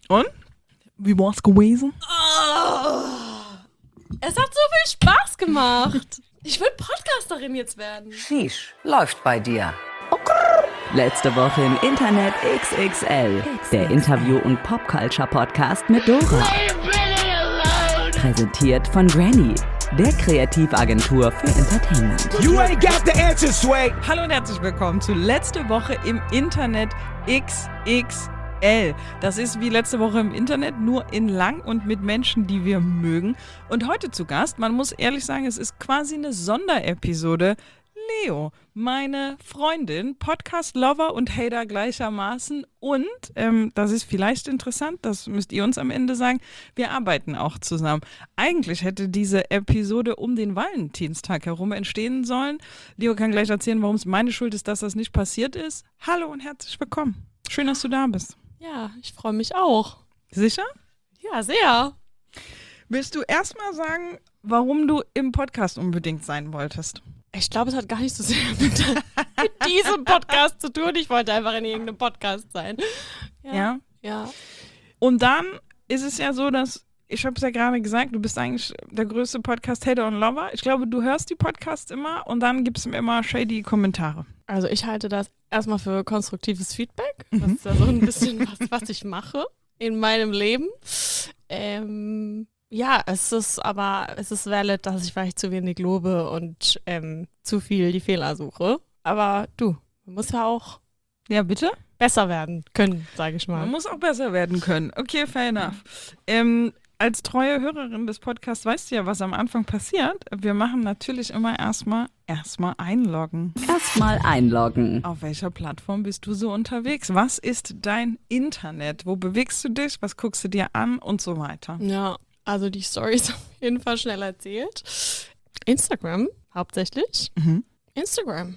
Und? Wie war's gewesen? Oh, es hat so viel Spaß gemacht. Ich will Podcasterin jetzt werden. Sheesh, läuft bei dir. Letzte Woche im Internet XXL. Der Interview- und Popculture-Podcast mit Dora. Präsentiert von Granny, der Kreativagentur für Entertainment. You ain't got the answer, Sway. Hallo und herzlich willkommen zu Letzte Woche im Internet XXL. Das ist wie letzte Woche im Internet, nur in lang und mit Menschen, die wir mögen. Und heute zu Gast, man muss ehrlich sagen, es ist quasi eine Sonderepisode. Leo, meine Freundin, Podcast-Lover und Hater gleichermaßen. Und, das ist vielleicht interessant, das müsst ihr uns am Ende sagen, wir arbeiten auch zusammen. Eigentlich hätte diese Episode um den Valentinstag herum entstehen sollen. Leo kann gleich erzählen, warum es meine Schuld ist, dass das nicht passiert ist. Hallo und herzlich willkommen. Schön, dass du da bist. Ja, ich freue mich auch. Sicher? Ja, sehr. Willst du erstmal sagen, warum du im Podcast unbedingt sein wolltest? Ich glaube, es hat gar nicht so sehr mit diesem Podcast zu tun. Ich wollte einfach in irgendeinem Podcast sein. Ja? Ja. Und dann ist es ja so, dass, ich habe es ja gerade gesagt, du bist eigentlich der größte Podcast-Hater und Lover. Ich glaube, du hörst die Podcasts immer und dann gibt es immer shady Kommentare. Also ich halte das erstmal für konstruktives Feedback. Das ist ja so ein bisschen was ich mache in meinem Leben. Ja, es ist valid, dass ich vielleicht zu wenig lobe und zu viel die Fehler suche. Aber du, man muss ja auch besser werden können, sage ich mal. Man muss auch besser werden können. Okay, fair enough. Als treue Hörerin des Podcasts weißt du ja, was am Anfang passiert. Wir machen natürlich immer erstmal einloggen. Erstmal einloggen. Auf welcher Plattform bist du so unterwegs? Was ist dein Internet? Wo bewegst du dich? Was guckst du dir an? Und so weiter. Ja, also die Story ist auf jeden Fall schnell erzählt. Instagram hauptsächlich. Instagram.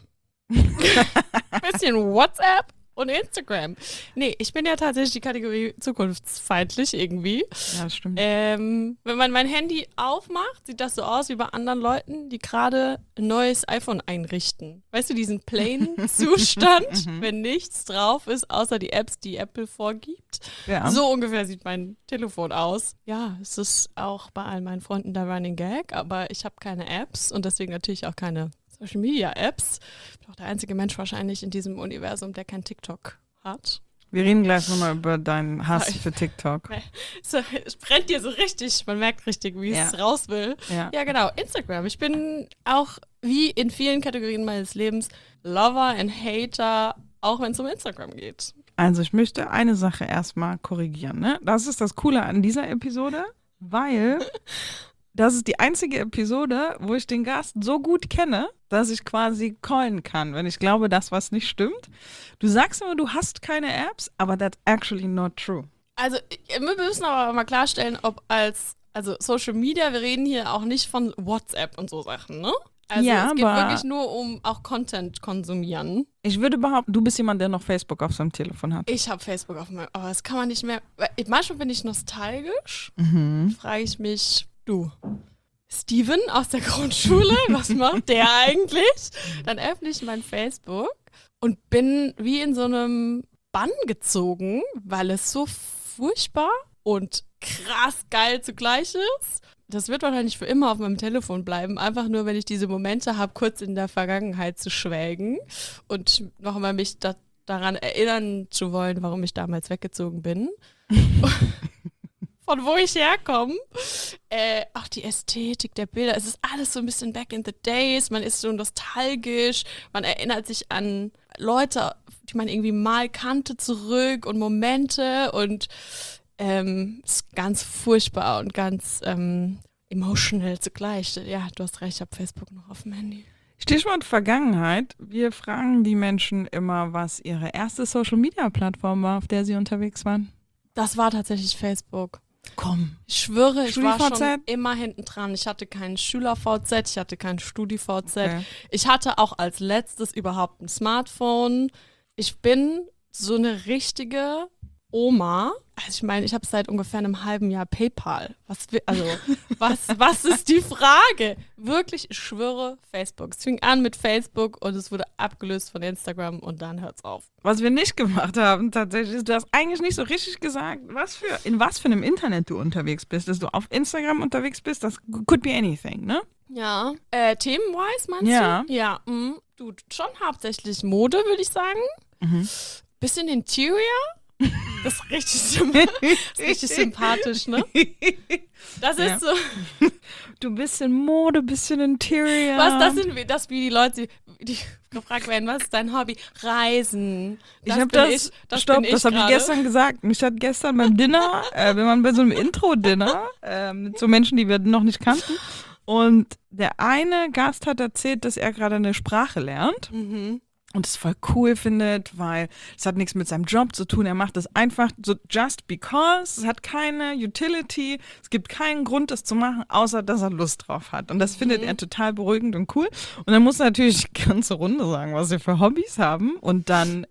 Bisschen WhatsApp und Instagram. Nee, ich bin ja tatsächlich die Kategorie zukunftsfeindlich irgendwie. Ja, das stimmt. Wenn man mein Handy aufmacht, sieht das so aus wie bei anderen Leuten, die gerade ein neues iPhone einrichten. Weißt du, diesen plain Zustand, wenn nichts drauf ist, außer die Apps, die Apple vorgibt. Ja. So ungefähr sieht mein Telefon aus. Ja, es ist auch bei all meinen Freunden der Running Gag, aber ich habe keine Apps und deswegen natürlich auch keine Social Media Apps. Ich bin auch der einzige Mensch wahrscheinlich in diesem Universum, der kein TikTok hat. Wir reden gleich nochmal über deinen Hass für TikTok. Es brennt dir so richtig, man merkt richtig, wie es raus will. Ja, genau, Instagram. Ich bin auch, wie in vielen Kategorien meines Lebens, Lover und Hater, auch wenn es um Instagram geht. Also ich möchte eine Sache erstmal korrigieren. Ne? Das ist das Coole an dieser Episode, weil das ist die einzige Episode, wo ich den Gast so gut kenne, dass ich quasi callen kann, wenn ich glaube, dass was nicht stimmt. Du sagst immer, du hast keine Apps, aber that's actually not true. Also wir müssen aber mal klarstellen, ob also Social Media, wir reden hier auch nicht von WhatsApp und so Sachen, ne? Also ja, es geht aber wirklich nur um auch Content konsumieren. Ich würde behaupten, du bist jemand, der noch Facebook auf seinem Telefon hat. Ich habe Facebook auf meinem, aber das kann man nicht mehr. Manchmal bin ich nostalgisch, frage ich mich, du, Steven aus der Grundschule, was macht der eigentlich? Dann öffne ich mein Facebook und bin wie in so einem Bann gezogen, weil es so furchtbar und krass geil zugleich ist. Das wird wahrscheinlich für immer auf meinem Telefon bleiben, einfach nur, wenn ich diese Momente habe, kurz in der Vergangenheit zu schwelgen und nochmal mich daran erinnern zu wollen, warum ich damals weggezogen bin. Von wo ich herkomme. Auch die Ästhetik der Bilder, es ist alles so ein bisschen back in the days, man ist so nostalgisch, man erinnert sich an Leute, die man irgendwie mal kannte, zurück und Momente und ist ganz furchtbar und ganz emotional zugleich. Ja, du hast recht, ich habe Facebook noch auf dem Handy. Stichwort Vergangenheit. Wir fragen die Menschen immer, was ihre erste Social-Media-Plattform war, auf der sie unterwegs waren. Das war tatsächlich Facebook. Komm. Ich schwöre, ich war StudiVZ? schon immer hinten dran. Ich hatte kein Schüler-VZ, ich hatte kein Studi-VZ. Okay. Ich hatte auch als letztes überhaupt ein Smartphone. Ich bin so eine richtige Oma. Also ich meine, ich habe seit ungefähr einem halben Jahr PayPal. Was ist die Frage? Wirklich, ich schwöre, Facebook. Es fing an mit Facebook und es wurde abgelöst von Instagram und dann hört's auf. Was wir nicht gemacht haben tatsächlich, ist, du hast eigentlich nicht so richtig gesagt, in was für einem Internet du unterwegs bist. Dass du auf Instagram unterwegs bist, das could be anything, ne? Ja. Themenwise meinst Ja. du? Ja. Du, schon hauptsächlich Mode, würde ich sagen. Bisschen Interior. Das ist richtig sympathisch, ne? Das ist so. Du bisschen Mode, bisschen Interior. Das wie die Leute, die gefragt werden, was ist dein Hobby? Reisen. Das habe ich gestern gesagt. Ich hatte gestern beim Dinner, wir waren bei so einem Intro-Dinner mit so Menschen, die wir noch nicht kannten. Und der eine Gast hat erzählt, dass er gerade eine Sprache lernt. Und es voll cool findet, weil es hat nichts mit seinem Job zu tun. Er macht das einfach so just because. Es hat keine Utility. Es gibt keinen Grund, das zu machen, außer dass er Lust drauf hat. Und das findet er total beruhigend und cool. Und dann muss er natürlich die ganze Runde sagen, was wir für Hobbys haben. Und dann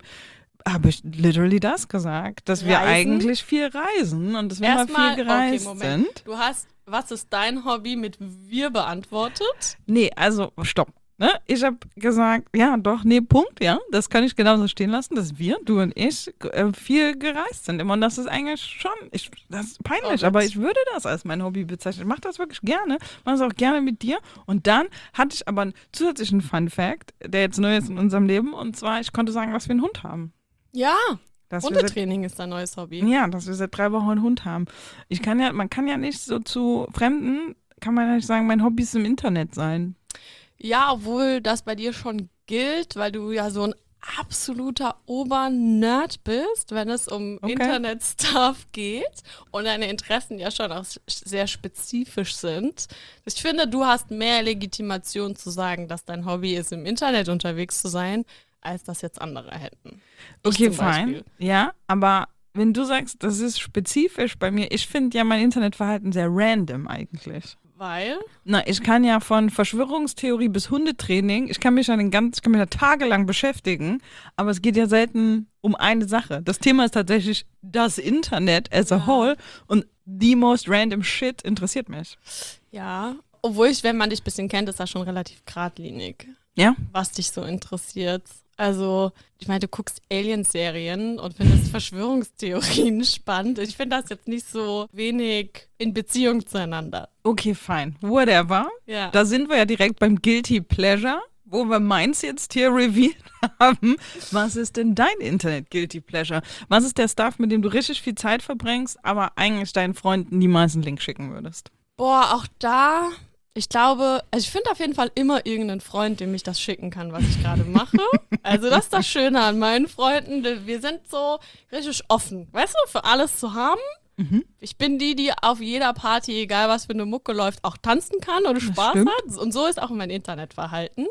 habe ich literally das gesagt, dass wir eigentlich viel reisen und dass wir mal viel gereist sind. Du hast, was ist dein Hobby mit wir beantwortet? Nee, also stopp. Ne? Ich habe gesagt, ja, doch, nee, Punkt, ja, das kann ich genauso stehen lassen, dass wir, du und ich, viel gereist sind immer. Und das ist eigentlich schon, das ist peinlich, aber ich würde das als mein Hobby bezeichnen. Ich mache das wirklich gerne, mache es auch gerne mit dir. Und dann hatte ich aber einen zusätzlichen Fun-Fact, der jetzt neu ist in unserem Leben, und zwar, ich konnte sagen, was wir einen Hund haben. Ja, Hundetraining ist dein neues Hobby. Ja, dass wir seit 3 Wochen einen Hund haben. Man kann ja nicht so zu Fremden, kann man ja nicht sagen, mein Hobby ist im Internet sein. Ja, obwohl das bei dir schon gilt, weil du ja so ein absoluter Obernerd bist, wenn es um Internet-Stuff geht und deine Interessen ja schon auch sehr spezifisch sind. Ich finde, du hast mehr Legitimation zu sagen, dass dein Hobby ist, im Internet unterwegs zu sein, als das jetzt andere hätten. Okay, fein. Ja, aber wenn du sagst, das ist spezifisch bei mir, ich finde ja mein Internetverhalten sehr random eigentlich. Weil? Na, ich kann ja von Verschwörungstheorie bis Hundetraining, ich kann mich da tagelang beschäftigen, aber es geht ja selten um eine Sache. Das Thema ist tatsächlich das Internet as a whole und the most random shit interessiert mich. Ja, obwohl wenn man dich ein bisschen kennt, ist das schon relativ geradlinig. Ja? Was dich so interessiert. Also, ich meine, du guckst Alien-Serien und findest Verschwörungstheorien spannend. Ich finde das jetzt nicht so wenig in Beziehung zueinander. Okay, fine. Whatever. Ja. Da sind wir ja direkt beim Guilty Pleasure, wo wir meins jetzt hier revealed haben. Was ist denn dein Internet-Guilty Pleasure? Was ist der Stuff, mit dem du richtig viel Zeit verbringst, aber eigentlich deinen Freunden niemals einen Link schicken würdest? Boah, auch da... Ich glaube, ich finde auf jeden Fall immer irgendeinen Freund, dem ich das schicken kann, was ich gerade mache. Also das ist das Schöne an meinen Freunden. Wir sind so richtig offen, weißt du, für alles zu haben. Ich bin die auf jeder Party, egal was für eine Mucke läuft, auch tanzen kann oder Spaß hat. Und so ist auch mein Internetverhalten.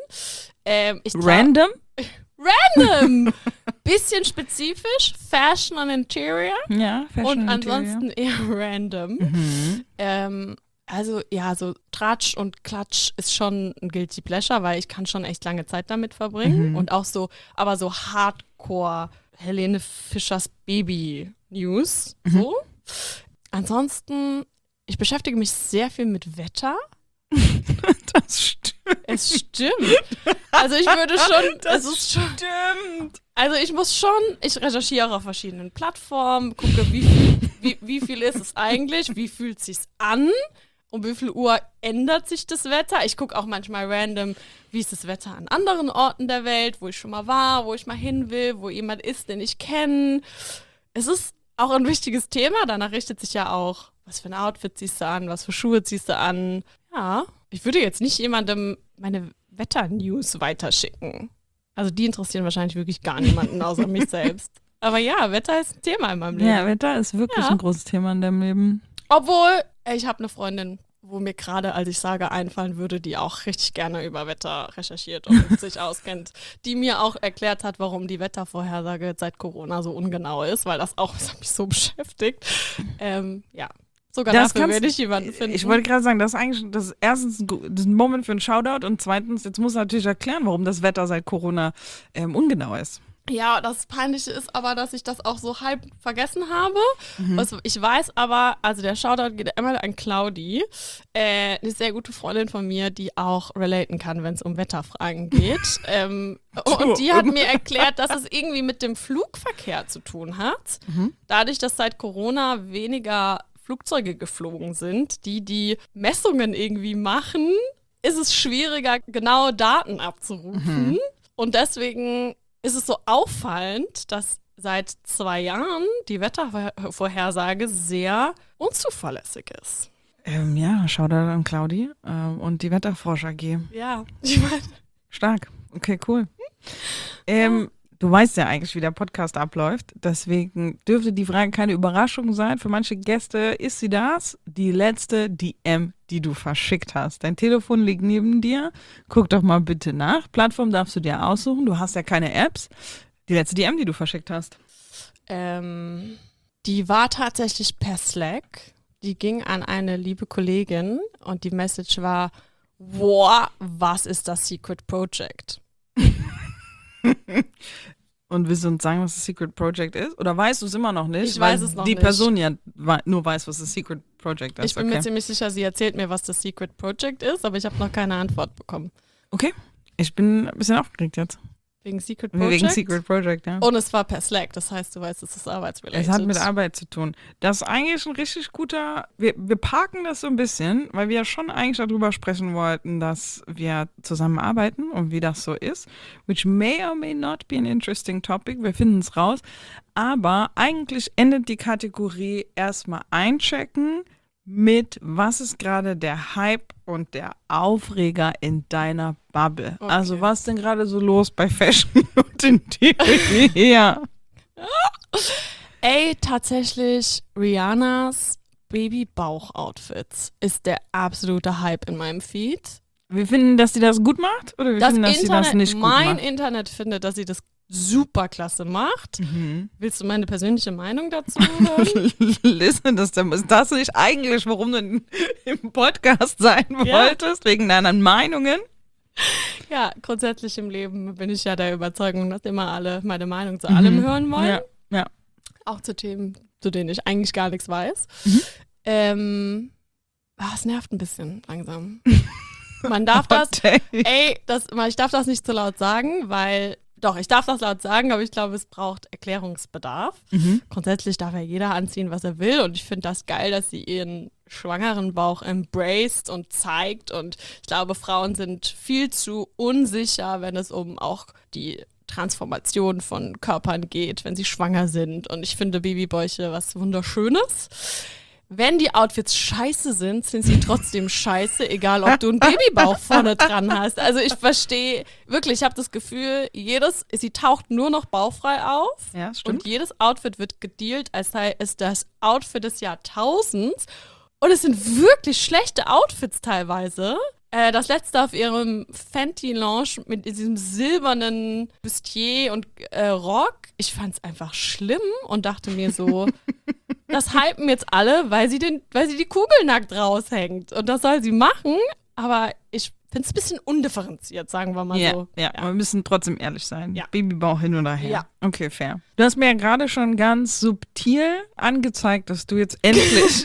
Random? Random! Bisschen spezifisch, Fashion und Interior. Ja, Fashion und Interior. ansonsten eher random. Also ja, so Tratsch und Klatsch ist schon ein Guilty Pleasure, weil ich kann schon echt lange Zeit damit verbringen und auch so, aber so Hardcore Helene Fischers Baby News, so. Ansonsten, ich beschäftige mich sehr viel mit Wetter. Das stimmt. Es stimmt. Also ich würde schon, Stimmt. Also ich recherchiere auf verschiedenen Plattformen, gucke, wie viel ist es eigentlich, wie fühlt es sich an? Um wie viel Uhr ändert sich das Wetter? Ich gucke auch manchmal random, wie ist das Wetter an anderen Orten der Welt, wo ich schon mal war, wo ich mal hin will, wo jemand ist, den ich kenne. Es ist auch ein wichtiges Thema. Danach richtet sich ja auch, was für ein Outfit ziehst du an, was für Schuhe ziehst du an. Ja, ich würde jetzt nicht jemandem meine Wetter-News weiterschicken. Also die interessieren wahrscheinlich wirklich gar niemanden außer mich selbst. Aber ja, Wetter ist ein Thema in meinem Leben. Ja, Wetter ist wirklich ein großes Thema in deinem Leben. Obwohl, ich habe eine Freundin, wo mir gerade, als ich sage, einfallen würde, die auch richtig gerne über Wetter recherchiert und sich auskennt, die mir auch erklärt hat, warum die Wettervorhersage seit Corona so ungenau ist, weil das hat mich so beschäftigt. Ja, sogar dafür werde ich jemanden finden. Ich wollte gerade sagen, das ist erstens ein Moment für einen Shoutout und zweitens, jetzt muss du natürlich erklären, warum das Wetter seit Corona ungenau ist. Ja, das Peinliche ist aber, dass ich das auch so halb vergessen habe. Also ich weiß aber, also der Shoutout geht immer an Claudi, eine sehr gute Freundin von mir, die auch relaten kann, wenn es um Wetterfragen geht. Und die hat mir erklärt, dass es irgendwie mit dem Flugverkehr zu tun hat. Dadurch, dass seit Corona weniger Flugzeuge geflogen sind, die Messungen irgendwie machen, ist es schwieriger, genaue Daten abzurufen. Und deswegen ist es so auffallend, dass seit 2 Jahren die Wettervorhersage sehr unzuverlässig ist. Ja, Shoutout an Claudi und die Wetterforscher AG. Ja, ich meine. Stark. Okay, cool. Du weißt ja eigentlich, wie der Podcast abläuft. Deswegen dürfte die Frage keine Überraschung sein. Für manche Gäste ist sie das. Die letzte DM, die du verschickt hast. Dein Telefon liegt neben dir. Guck doch mal bitte nach. Plattform darfst du dir aussuchen. Du hast ja keine Apps. Die letzte DM, die du verschickt hast. Die war tatsächlich per Slack. Die ging an eine liebe Kollegin und die Message war: Boah, was ist das Secret Project? Und willst du uns sagen, was das Secret Project ist? Oder weißt du es immer noch nicht? Ich weiß es noch die nicht. Die Person ja nur weiß, was das Secret Project ist. Ich bin mir ziemlich sicher, sie erzählt mir, was das Secret Project ist, aber ich habe noch keine Antwort bekommen. Okay, ich bin ein bisschen aufgeregt jetzt. Wegen Secret Project? Wegen Secret Project, ja. Und es war per Slack, das heißt, du weißt, es ist arbeitsrelated. Es hat mit Arbeit zu tun. Das ist eigentlich ein richtig guter, wir parken das so ein bisschen, weil wir ja schon eigentlich darüber sprechen wollten, dass wir zusammenarbeiten und wie das so ist, which may or may not be an interesting topic, wir finden es raus, aber eigentlich endet die Kategorie erstmal einchecken mit, was ist gerade der Hype und der Aufreger in deiner Bubble. Okay. Also was ist denn gerade so los bei Fashion und Interior? Ey, tatsächlich, Rihannas Babybauch-Outfits ist der absolute Hype in meinem Feed. Wir finden, dass sie das gut macht oder wir finden, dass sie das nicht gut macht? Mein Internet findet, dass sie das super klasse macht. Willst du meine persönliche Meinung dazu hören? Listen, das nicht eigentlich, warum du im Podcast sein wolltest, wegen deinen Meinungen? Ja, grundsätzlich im Leben bin ich ja der Überzeugung, dass immer alle meine Meinung zu allem hören wollen. Ja. Auch zu Themen, zu denen ich eigentlich gar nichts weiß. Es nervt ein bisschen langsam. Man darf das, ich darf das nicht zu laut sagen, weil, doch, ich darf das laut sagen, aber ich glaube, es braucht Erklärungsbedarf. Grundsätzlich darf ja jeder anziehen, was er will und ich finde das geil, dass sie ihren schwangeren Bauch embraced und zeigt und ich glaube, Frauen sind viel zu unsicher, wenn es um auch die Transformation von Körpern geht, wenn sie schwanger sind und ich finde Babybäuche was Wunderschönes. Wenn die Outfits scheiße sind, sind sie trotzdem scheiße, egal ob du einen Babybauch vorne dran hast. Also ich verstehe, wirklich, ich habe das Gefühl, sie taucht nur noch bauchfrei auf. Ja, stimmt. Und jedes Outfit wird gedealt, als sei es das Outfit des Jahrtausends. Und es sind wirklich schlechte Outfits teilweise. Das letzte auf ihrem Fenty-Lounge mit diesem silbernen Bustier und Rock, ich fand es einfach schlimm und dachte mir so, das hypen jetzt alle, weil sie die Kugel nackt raushängt. Und das soll sie machen, aber ich finde es ein bisschen undifferenziert, sagen wir mal so. Ja, wir müssen trotzdem ehrlich sein. Ja. Babybauch hin oder her. Ja. Okay, fair. Du hast mir ja gerade schon ganz subtil angezeigt, dass du jetzt endlich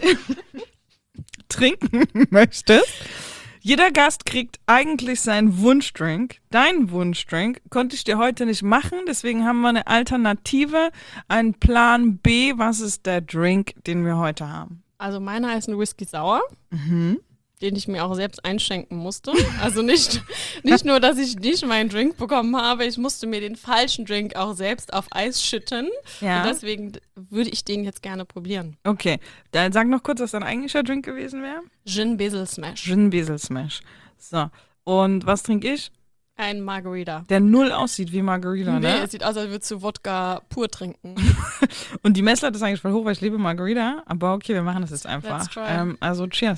trinken möchtest. Jeder Gast kriegt eigentlich seinen Wunschdrink. Dein Wunschdrink konnte ich dir heute nicht machen, deswegen haben wir eine Alternative, einen Plan B. Was ist der Drink, den wir heute haben? Also meiner ist ein Whisky Sour, den ich mir auch selbst einschenken musste. Also nicht nur, dass ich nicht meinen Drink bekommen habe, ich musste mir den falschen Drink auch selbst auf Eis schütten. Ja. Und deswegen würde ich den jetzt gerne probieren. Okay, dann sag noch kurz, was dein eigentlicher Drink gewesen wäre. Gin Basil Smash. Gin Basil Smash. So, und was trinke ich? Ein Margarita. Der null aussieht wie Margarita, Nee, ne? es sieht aus, als würdest du Wodka pur trinken. Und die Messlatte ist eigentlich voll hoch, weil ich liebe Margarita. Aber okay, wir machen das jetzt einfach. Let's try. Also, cheers.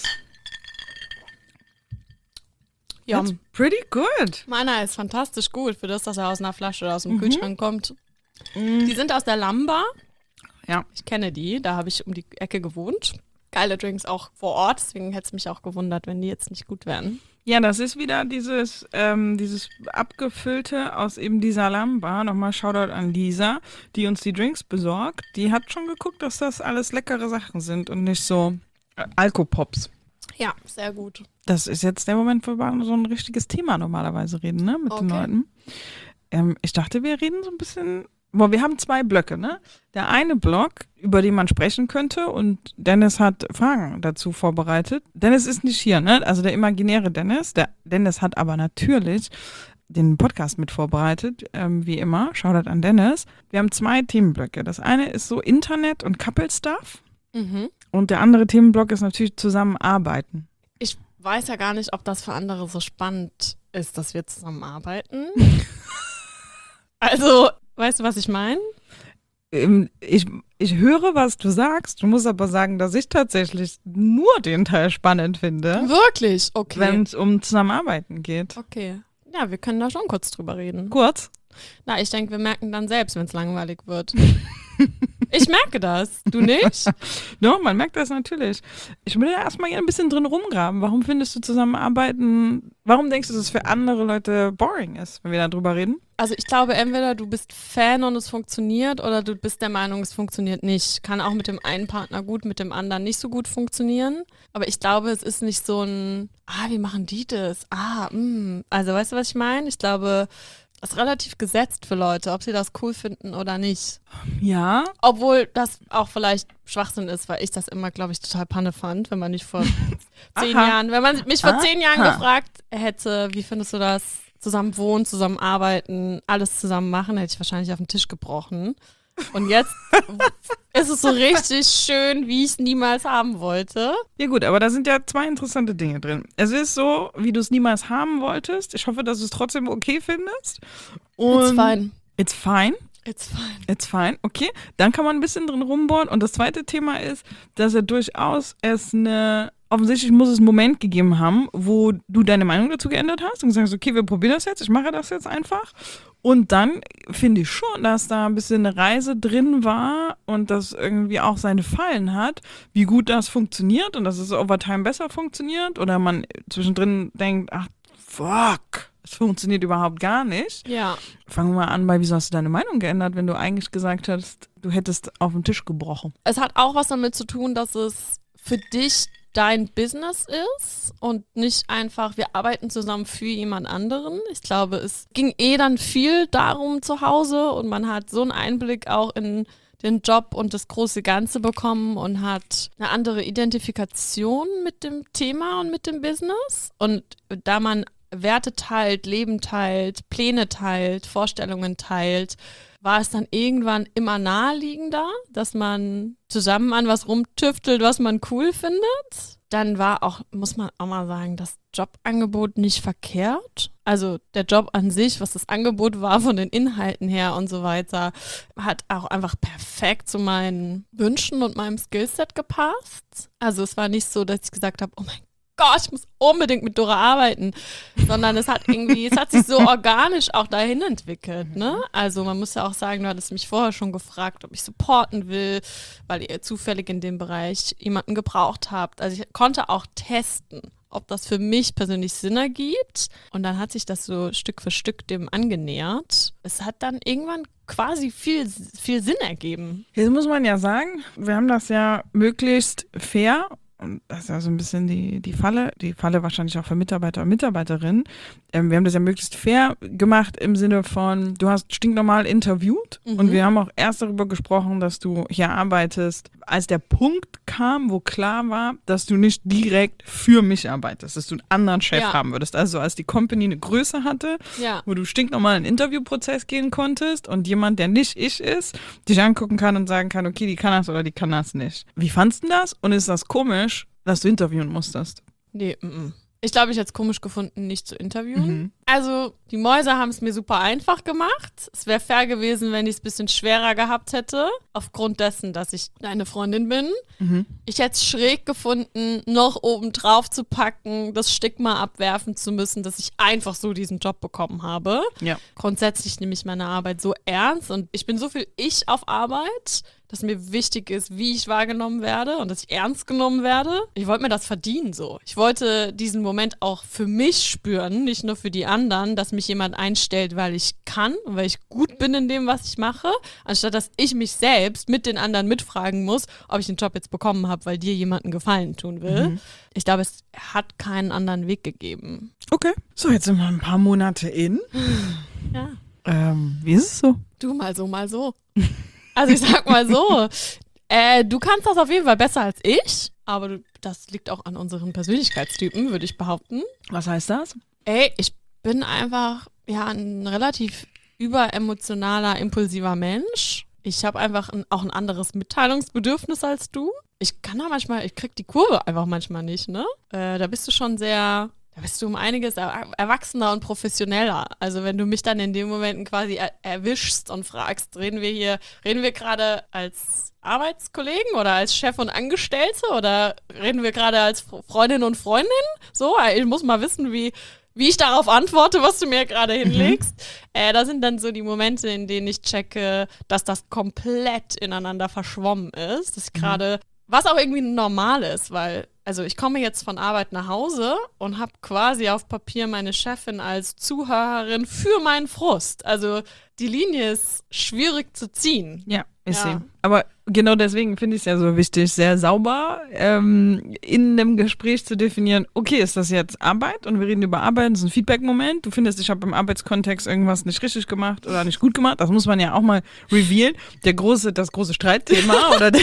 Ja, That's pretty good. meiner ist fantastisch gut, für das, dass er aus einer Flasche oder aus dem Kühlschrank kommt. Die sind aus der Lamba. Ja. Ich kenne die, da habe ich um die Ecke gewohnt. geile Drinks auch vor Ort, deswegen hätte es mich auch gewundert, wenn die jetzt nicht gut wären. Ja, das ist wieder dieses Abgefüllte aus eben dieser Alarmbar. Nochmal Shoutout an Lisa, die uns die Drinks besorgt. Die hat schon geguckt, dass das alles leckere Sachen sind und nicht so Alkopops. Ja, sehr gut. Das ist jetzt der Moment, wo wir so ein richtiges Thema normalerweise reden, ne, mit den Leuten. Ich dachte, wir reden so ein bisschen. Boah, wir haben 2 Blöcke, ne? Der eine Block, über den man sprechen könnte, und Dennis hat Fragen dazu vorbereitet. Dennis ist nicht hier, ne? Also der imaginäre Dennis. Der Dennis hat aber natürlich den Podcast mit vorbereitet, wie immer. Shoutout an Dennis. Wir haben 2 Themenblöcke. Das eine ist so Internet und Couple-Stuff. Und der andere Themenblock ist natürlich Zusammenarbeiten. Ich weiß ja gar nicht, ob das für andere so spannend ist, dass wir zusammenarbeiten. Also, weißt du, was ich meine? Ich höre, was du sagst. Du musst aber sagen, dass ich tatsächlich nur den Teil spannend finde. Wirklich? Okay. Wenn es um Zusammenarbeiten geht. Okay. Ja, wir können da schon kurz drüber reden. Kurz? Na, ich denke, wir merken dann selbst, wenn es langweilig wird. Ich merke das. Du nicht? Doch, man merkt das natürlich. Ich will ja erstmal gerne ein bisschen drin rumgraben. Warum findest du Zusammenarbeiten, warum denkst du, dass es für andere Leute boring ist, wenn wir da drüber reden? Also ich glaube, entweder du bist Fan und es funktioniert oder du bist der Meinung, es funktioniert nicht. Kann auch mit dem einen Partner gut, mit dem anderen nicht so gut funktionieren. Aber ich glaube, es ist nicht so ein, wie machen die das? Also weißt du, was ich meine? Ich glaube, das ist relativ gesetzt für Leute, ob sie das cool finden oder nicht. Ja. Obwohl das auch vielleicht Schwachsinn ist, weil ich das immer, glaube ich, total Panne fand, wenn man nicht vor 10 Jahren, wenn man mich vor 10 Jahren gefragt hätte, wie findest du das? Zusammen wohnen, zusammen arbeiten, alles zusammen machen, hätte ich wahrscheinlich auf den Tisch gebrochen. Und jetzt ist es so richtig schön, wie ich es niemals haben wollte. Ja gut, aber da sind ja 2 interessante Dinge drin. Es ist so, wie du es niemals haben wolltest. Ich hoffe, dass du es trotzdem okay findest. Und It's fine. It's fine? It's fine. It's fine, okay. Dann kann man ein bisschen drin rumbohren. Und das zweite Thema ist, dass er durchaus offensichtlich muss es einen Moment gegeben haben, wo du deine Meinung dazu geändert hast und gesagt hast, okay, wir probieren das jetzt, ich mache das jetzt einfach. Und dann finde ich schon, dass da ein bisschen eine Reise drin war und das irgendwie auch seine Fallen hat, wie gut das funktioniert und dass es over time besser funktioniert oder man zwischendrin denkt, ach, fuck, es funktioniert überhaupt gar nicht. Ja. Fangen wir mal an bei, wieso hast du deine Meinung geändert, wenn du eigentlich gesagt hast, du hättest auf den Tisch gebrochen? Es hat auch was damit zu tun, dass es für dich dein Business ist und nicht einfach, wir arbeiten zusammen für jemand anderen. Ich glaube, es ging dann viel darum zu Hause und man hat so einen Einblick auch in den Job und das große Ganze bekommen und hat eine andere Identifikation mit dem Thema und mit dem Business. Und da man Werte teilt, Leben teilt, Pläne teilt, Vorstellungen teilt, war es dann irgendwann immer naheliegender, dass man zusammen an was rumtüftelt, was man cool findet. Dann war auch, muss man auch mal sagen, das Jobangebot nicht verkehrt. Also der Job an sich, was das Angebot war von den Inhalten her und so weiter, hat auch einfach perfekt zu meinen Wünschen und meinem Skillset gepasst. Also es war nicht so, dass ich gesagt habe, oh mein Gott, ich muss unbedingt mit Dora arbeiten, sondern es hat sich so organisch auch dahin entwickelt, ne? Also man muss ja auch sagen, du hattest mich vorher schon gefragt, ob ich supporten will, weil ihr zufällig in dem Bereich jemanden gebraucht habt. Also ich konnte auch testen, ob das für mich persönlich Sinn ergibt. Und dann hat sich das so Stück für Stück dem angenähert. Es hat dann irgendwann quasi viel Sinn ergeben. Jetzt muss man ja sagen, wir haben das ja möglichst fair. Und das ist ja so ein bisschen die Falle wahrscheinlich auch für Mitarbeiter und Mitarbeiterinnen. Wir haben das ja möglichst fair gemacht im Sinne von, du hast stinknormal interviewt und wir haben auch erst darüber gesprochen, dass du hier arbeitest, als der Punkt kam, wo klar war, dass du nicht direkt für mich arbeitest, dass du einen anderen Chef haben würdest. Also als die Company eine Größe hatte, wo du stinknormal einen Interviewprozess gehen konntest und jemand, der nicht ich ist, dich angucken kann und sagen kann, okay, die kann das oder die kann das nicht. Wie fandst du das? Und ist das komisch, dass du interviewen musstest? Nee, Ich glaube, ich hätte es komisch gefunden, nicht zu interviewen. Also, die Mäuse haben es mir super einfach gemacht. Es wäre fair gewesen, wenn ich es ein bisschen schwerer gehabt hätte, aufgrund dessen, dass ich deine Freundin bin. Ich hätte es schräg gefunden, noch oben drauf zu packen, das Stigma abwerfen zu müssen, dass ich einfach so diesen Job bekommen habe. Ja. Grundsätzlich nehme ich meine Arbeit so ernst und ich bin so viel ich auf Arbeit, dass mir wichtig ist, wie ich wahrgenommen werde und dass ich ernst genommen werde. Ich wollte mir das verdienen so. Ich wollte diesen Moment auch für mich spüren, nicht nur für die anderen, dass mich jemand einstellt, weil ich kann und weil ich gut bin in dem, was ich mache, anstatt dass ich mich selbst mit den anderen mitfragen muss, ob ich den Job jetzt bekommen habe, weil dir jemand einen Gefallen tun will. Ich glaube, es hat keinen anderen Weg gegeben. Okay. So, jetzt sind wir ein paar Monate in. Ja. Wie ist es so? Du mal so, mal so. Also ich sag mal so, du kannst das auf jeden Fall besser als ich, aber das liegt auch an unseren Persönlichkeitstypen, würde ich behaupten. Was heißt das? Ich bin einfach ein relativ überemotionaler, impulsiver Mensch. Ich habe einfach auch ein anderes Mitteilungsbedürfnis als du. Ich krieg die Kurve einfach manchmal nicht, ne? Da bist du um einiges erwachsener und professioneller. Also wenn du mich dann in den Momenten quasi erwischst und fragst, reden wir gerade als Arbeitskollegen oder als Chef und Angestellte oder reden wir gerade als Freundin und Freundin? So, ich muss mal wissen, wie ich darauf antworte, was du mir gerade hinlegst. Da sind dann so die Momente, in denen ich checke, dass das komplett ineinander verschwommen ist. Dass ich gerade, was auch irgendwie normal ist, weil ich komme jetzt von Arbeit nach Hause und habe quasi auf Papier meine Chefin als Zuhörerin für meinen Frust. Also die Linie ist schwierig zu ziehen. Ja, ist sie. Aber genau deswegen finde ich es ja so wichtig, sehr sauber in einem Gespräch zu definieren, okay, ist das jetzt Arbeit und wir reden über Arbeit, das ist ein Feedback-Moment. Du findest, ich habe im Arbeitskontext irgendwas nicht richtig gemacht oder nicht gut gemacht. Das muss man ja auch mal revealen. Das große Streitthema oder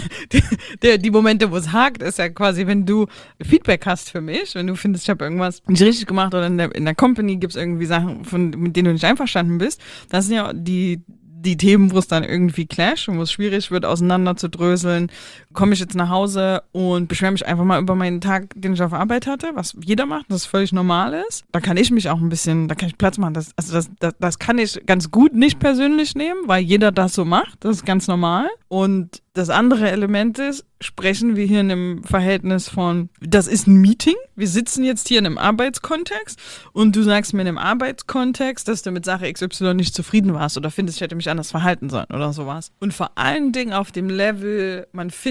die Momente, wo es hakt, ist ja quasi, wenn du Feedback hast für mich, wenn du findest, ich habe irgendwas nicht richtig gemacht oder in der Company gibt es irgendwie Sachen, mit denen du nicht einverstanden bist. Das sind ja die Themen, wo es dann irgendwie clasht und wo es schwierig wird, auseinander zu dröseln. Komme ich jetzt nach Hause und beschwere mich einfach mal über meinen Tag, den ich auf Arbeit hatte, was jeder macht, das völlig normal ist. Da kann ich mich auch da kann ich Platz machen. Das kann ich ganz gut nicht persönlich nehmen, weil jeder das so macht. Das ist ganz normal. Und das andere Element ist, sprechen wir hier in einem Verhältnis von, das ist ein Meeting, wir sitzen jetzt hier in einem Arbeitskontext und du sagst mir in einem Arbeitskontext, dass du mit Sache XY nicht zufrieden warst oder findest, ich hätte mich anders verhalten sollen oder sowas. Und vor allen Dingen auf dem Level,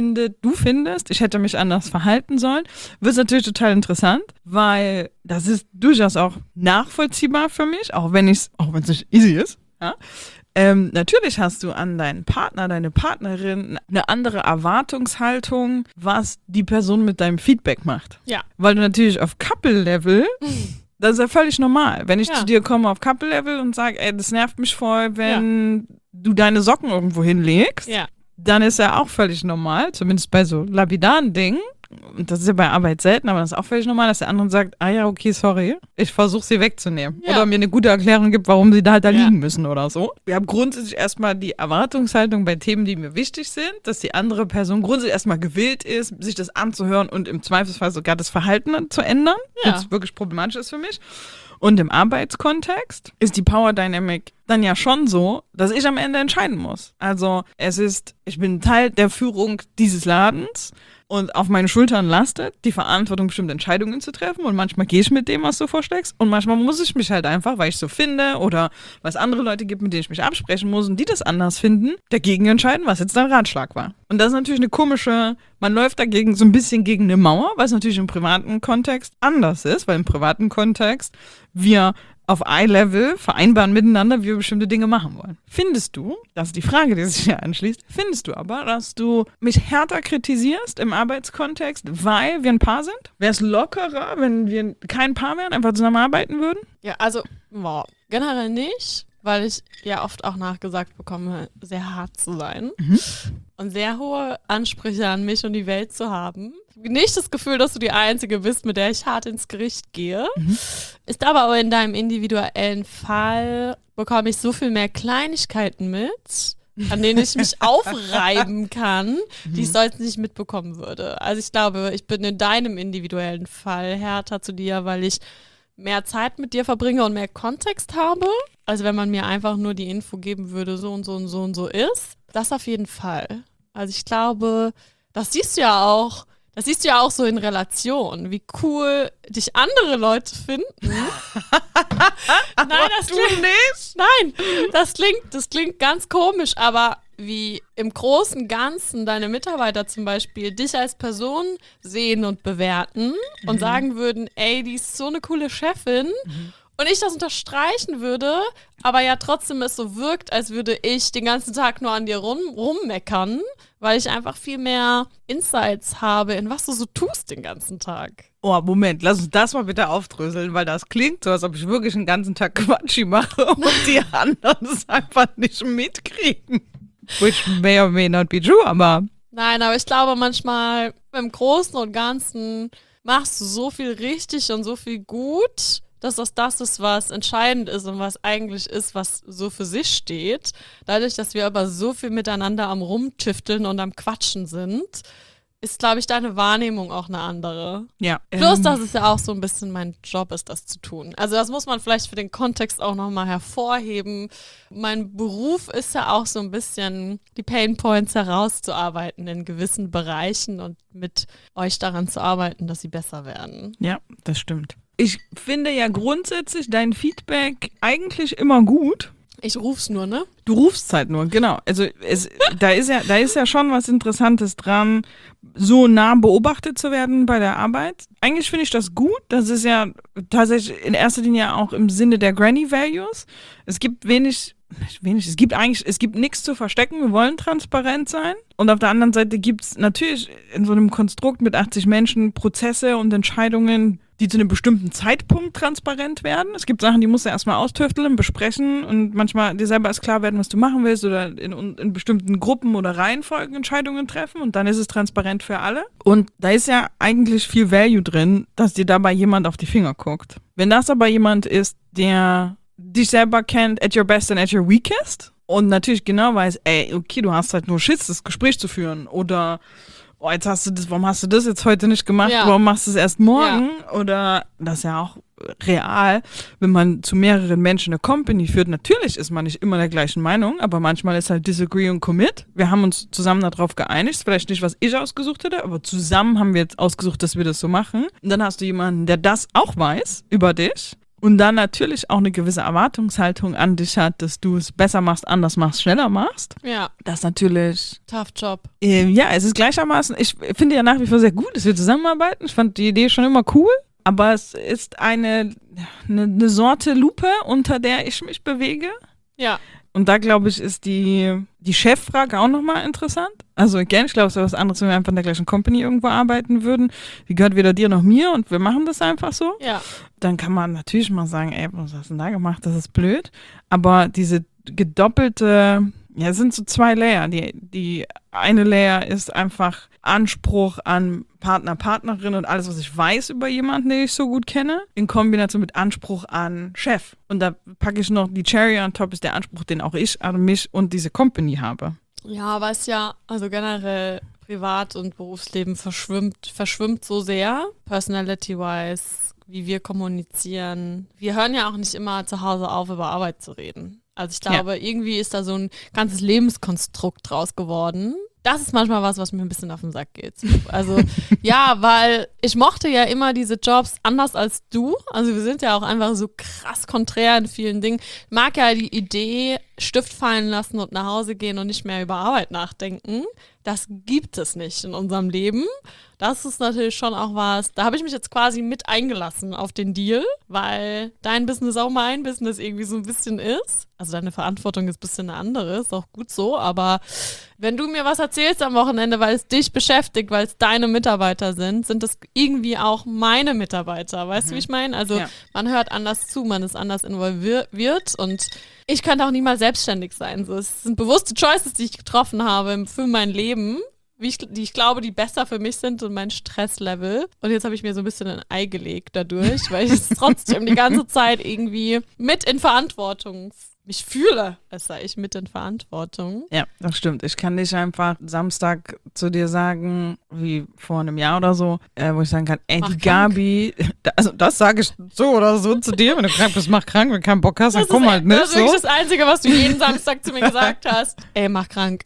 du findest, ich hätte mich anders verhalten sollen, wird es natürlich total interessant, weil das ist durchaus auch nachvollziehbar für mich, auch wenn es nicht easy ist, ja. Natürlich hast du an deinen Partner, deine Partnerin eine andere Erwartungshaltung, was die Person mit deinem Feedback macht. Ja. Weil du natürlich auf Couple-Level, das ist ja völlig normal. Wenn ich zu dir komme auf Couple-Level und sage, ey, das nervt mich voll, wenn du deine Socken irgendwo hinlegst, dann ist ja auch völlig normal, zumindest bei so lapidaren Dingen. Und das ist ja bei Arbeit selten, aber das ist auch völlig normal, dass der andere sagt, okay, sorry, ich versuche sie wegzunehmen. Ja. Oder mir eine gute Erklärung gibt, warum sie da liegen müssen oder so. Wir haben grundsätzlich erstmal die Erwartungshaltung bei Themen, die mir wichtig sind, dass die andere Person grundsätzlich erstmal gewillt ist, sich das anzuhören und im Zweifelsfall sogar das Verhalten zu ändern, was wirklich problematisch ist für mich. Und im Arbeitskontext ist die Power Dynamic dann ja schon so, dass ich am Ende entscheiden muss. Also ich bin Teil der Führung dieses Ladens und auf meinen Schultern lastet die Verantwortung, bestimmte Entscheidungen zu treffen und manchmal gehe ich mit dem, was du vorschlägst und manchmal muss ich mich halt einfach, weil ich so finde oder weil es andere Leute gibt, mit denen ich mich absprechen muss und die das anders finden, dagegen entscheiden, was jetzt dein Ratschlag war. Und das ist natürlich man läuft dagegen so ein bisschen gegen eine Mauer, weil es natürlich im privaten Kontext anders ist, weil im privaten Kontext wir auf Eye-Level vereinbaren miteinander, wie wir bestimmte Dinge machen wollen. Findest du, das ist die Frage, die sich hier anschließt, dass du mich härter kritisierst im Arbeitskontext, weil wir ein Paar sind? Wäre es lockerer, wenn wir kein Paar wären, einfach zusammenarbeiten würden? Ja, also generell nicht, weil ich ja oft auch nachgesagt bekomme, sehr hart zu sein und sehr hohe Ansprüche an mich und die Welt zu haben. Nicht das Gefühl, dass du die Einzige bist, mit der ich hart ins Gericht gehe. Ist aber auch in deinem individuellen Fall, bekomme ich so viel mehr Kleinigkeiten mit, an denen ich mich aufreiben kann, die ich sonst nicht mitbekommen würde. Also ich glaube, ich bin in deinem individuellen Fall härter zu dir, weil ich mehr Zeit mit dir verbringe und mehr Kontext habe. Also wenn man mir einfach nur die Info geben würde, so und so und so und so ist. Das auf jeden Fall. Also ich glaube, das siehst du ja auch so in Relation, wie cool dich andere Leute finden. Nein, das klingt ganz komisch, aber wie im großen Ganzen deine Mitarbeiter zum Beispiel dich als Person sehen und bewerten und sagen würden, ey, die ist so eine coole Chefin und ich das unterstreichen würde, aber ja trotzdem es so wirkt, als würde ich den ganzen Tag nur an dir rummeckern, weil ich einfach viel mehr Insights habe, in was du so tust den ganzen Tag. Oh, Moment, lass uns das mal bitte aufdröseln, weil das klingt so, als ob ich wirklich den ganzen Tag Quatschi mache und die anderen es einfach nicht mitkriegen. Which may or may not be true, aber... Nein, aber ich glaube manchmal im Großen und Ganzen machst du so viel richtig und so viel gut, dass das ist, was entscheidend ist und was eigentlich ist, was so für sich steht. Dadurch, dass wir aber so viel miteinander am Rumtüfteln und am Quatschen sind, ist, glaube ich, deine Wahrnehmung auch eine andere. Ja. Plus, dass es ja auch so ein bisschen mein Job ist, das zu tun. Also das muss man vielleicht für den Kontext auch nochmal hervorheben. Mein Beruf ist ja auch so ein bisschen die Painpoints herauszuarbeiten in gewissen Bereichen und mit euch daran zu arbeiten, dass sie besser werden. Ja, das stimmt. Ich finde ja grundsätzlich dein Feedback eigentlich immer gut. Ich ruf's nur, ne? Du rufst halt nur, genau. Also da ist ja schon was Interessantes dran, so nah beobachtet zu werden bei der Arbeit. Eigentlich finde ich das gut. Das ist ja tatsächlich in erster Linie auch im Sinne der Granny Values. Es gibt es gibt nichts zu verstecken. Wir wollen transparent sein. Und auf der anderen Seite gibt es natürlich in so einem Konstrukt mit 80 Menschen Prozesse und Entscheidungen, die zu einem bestimmten Zeitpunkt transparent werden. Es gibt Sachen, die musst du erstmal austüfteln, besprechen und manchmal dir selber erst klar werden, was du machen willst oder in bestimmten Gruppen oder Reihenfolgen Entscheidungen treffen und dann ist es transparent für alle. Und da ist ja eigentlich viel Value drin, dass dir dabei jemand auf die Finger guckt. Wenn das aber jemand ist, der dich selber kennt at your best and at your weakest und natürlich genau weiß, ey, okay, du hast halt nur Schiss, das Gespräch zu führen oder oh, jetzt hast du das, warum hast du das jetzt heute nicht gemacht, warum machst du es erst morgen? Ja. Oder das ist ja auch real, wenn man zu mehreren Menschen eine Company führt, natürlich ist man nicht immer der gleichen Meinung, aber manchmal ist halt Disagree und Commit. Wir haben uns zusammen darauf geeinigt, ist vielleicht nicht, was ich ausgesucht hätte, aber zusammen haben wir jetzt ausgesucht, dass wir das so machen. Und dann hast du jemanden, der das auch weiß über dich und dann natürlich auch eine gewisse Erwartungshaltung an dich hat, dass du es besser machst, anders machst, schneller machst. Ja. Das ist natürlich... Tough Job. Ja, es ist gleichermaßen, ich finde ja nach wie vor sehr gut, dass wir zusammenarbeiten. Ich fand die Idee schon immer cool, aber es ist eine Sorte Lupe, unter der ich mich bewege. Ja. Und da, glaube ich, ist die Cheffrage auch nochmal interessant. Also again, ich glaube, es wäre was anderes, wenn wir einfach in der gleichen Company irgendwo arbeiten würden. Die gehört weder dir noch mir und wir machen das einfach so. Ja. Dann kann man natürlich mal sagen, ey, was hast du denn da gemacht? Das ist blöd. Aber diese gedoppelte, ja, es sind so zwei Layer. Die eine Layer ist einfach Anspruch an Partner, Partnerin und alles, was ich weiß über jemanden, den ich so gut kenne, in Kombination mit Anspruch an Chef. Und da packe ich noch die Cherry on top, ist der Anspruch, den auch ich an mich und diese Company habe. Ja, aber es ist ja, also generell Privat- und Berufsleben verschwimmt so sehr, personality-wise, wie wir kommunizieren. Wir hören ja auch nicht immer zu Hause auf, über Arbeit zu reden. Also ich glaube, irgendwie ist da so ein ganzes Lebenskonstrukt draus geworden. Das ist manchmal was mir ein bisschen auf den Sack geht. Also ja, weil ich mochte ja immer diese Jobs anders als du. Also wir sind ja auch einfach so krass konträr in vielen Dingen. Ich mag ja die Idee, Stift fallen lassen und nach Hause gehen und nicht mehr über Arbeit nachdenken. Das gibt es nicht in unserem Leben. Das ist natürlich schon auch was, da habe ich mich jetzt quasi mit eingelassen auf den Deal, weil dein Business auch mein Business irgendwie so ein bisschen ist. Also deine Verantwortung ist ein bisschen eine andere, ist auch gut so, aber wenn du mir was erzählst am Wochenende, weil es dich beschäftigt, weil es deine Mitarbeiter sind das irgendwie auch meine Mitarbeiter, weißt du, wie ich meine? Also man hört anders zu, man ist anders involviert und ich könnte auch niemals selbstständig sein. So, es sind bewusste Choices, die ich getroffen habe für mein Leben, die ich glaube, die besser für mich sind und mein Stresslevel. Und jetzt habe ich mir so ein bisschen ein Ei gelegt dadurch, weil ich es trotzdem die ganze Zeit irgendwie mit in Verantwortung mich fühle, als sei ich mit in Verantwortung. Ja, das stimmt. Ich kann nicht einfach Samstag zu dir sagen, wie vor einem Jahr oder so, wo ich sagen kann, ey, die Gabi, also das sage ich so oder so zu dir, wenn du krank bist, mach krank, wenn du keinen Bock hast, dann komm halt nicht. Das ist wirklich das Einzige, was du jeden Samstag zu mir gesagt hast. Ey, mach krank.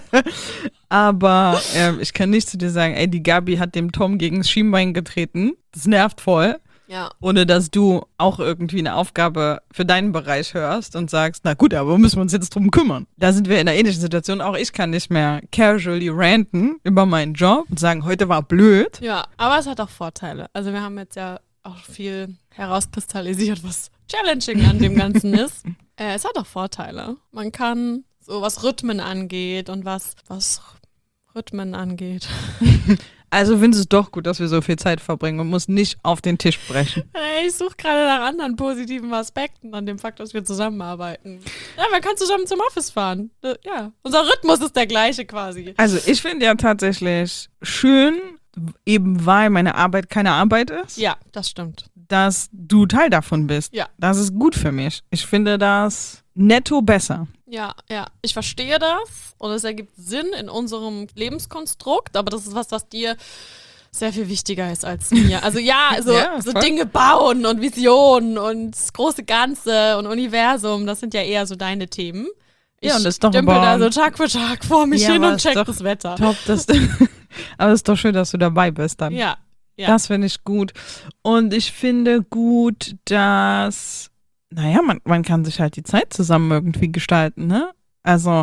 Aber ich kann nicht zu dir sagen, ey, die Gabi hat dem Tom gegen das Schienbein getreten. Das nervt voll. Ja. Ohne dass du auch irgendwie eine Aufgabe für deinen Bereich hörst und sagst, na gut, aber müssen wir uns jetzt drum kümmern. Da sind wir in einer ähnlichen Situation. Auch ich kann nicht mehr casually ranten über meinen Job und sagen, heute war blöd. Ja, aber es hat auch Vorteile. Also wir haben jetzt ja auch viel herauskristallisiert, was challenging an dem Ganzen ist. Es hat auch Vorteile. Man kann so, was Rhythmen angeht und was Rhythmen angeht. Also findest du es doch gut, dass wir so viel Zeit verbringen und muss nicht auf den Tisch brechen. Ich suche gerade nach anderen positiven Aspekten an dem Fakt, dass wir zusammenarbeiten. Ja, man kann zusammen zum Office fahren. Ja, unser Rhythmus ist der gleiche quasi. Also ich finde ja tatsächlich schön, eben weil meine Arbeit keine Arbeit ist, Ja, das stimmt. dass du Teil davon bist. Ja. Das ist gut für mich. Ich finde das netto besser. Ja, ich verstehe das und es ergibt Sinn in unserem Lebenskonstrukt, aber das ist was dir sehr viel wichtiger ist als mir. Also so voll. Dinge bauen und Visionen und das große Ganze und Universum, das sind ja eher so deine Themen. Ja, und das ist doch dümpel aber- da so Tag für Tag vor mich Ja, hin aber und ist check doch das Wetter. Top, aber es ist doch schön, dass du dabei bist dann. Ja. Das finde ich gut. Und ich finde gut, dass, naja, man kann sich halt die Zeit zusammen irgendwie gestalten, ne? Also,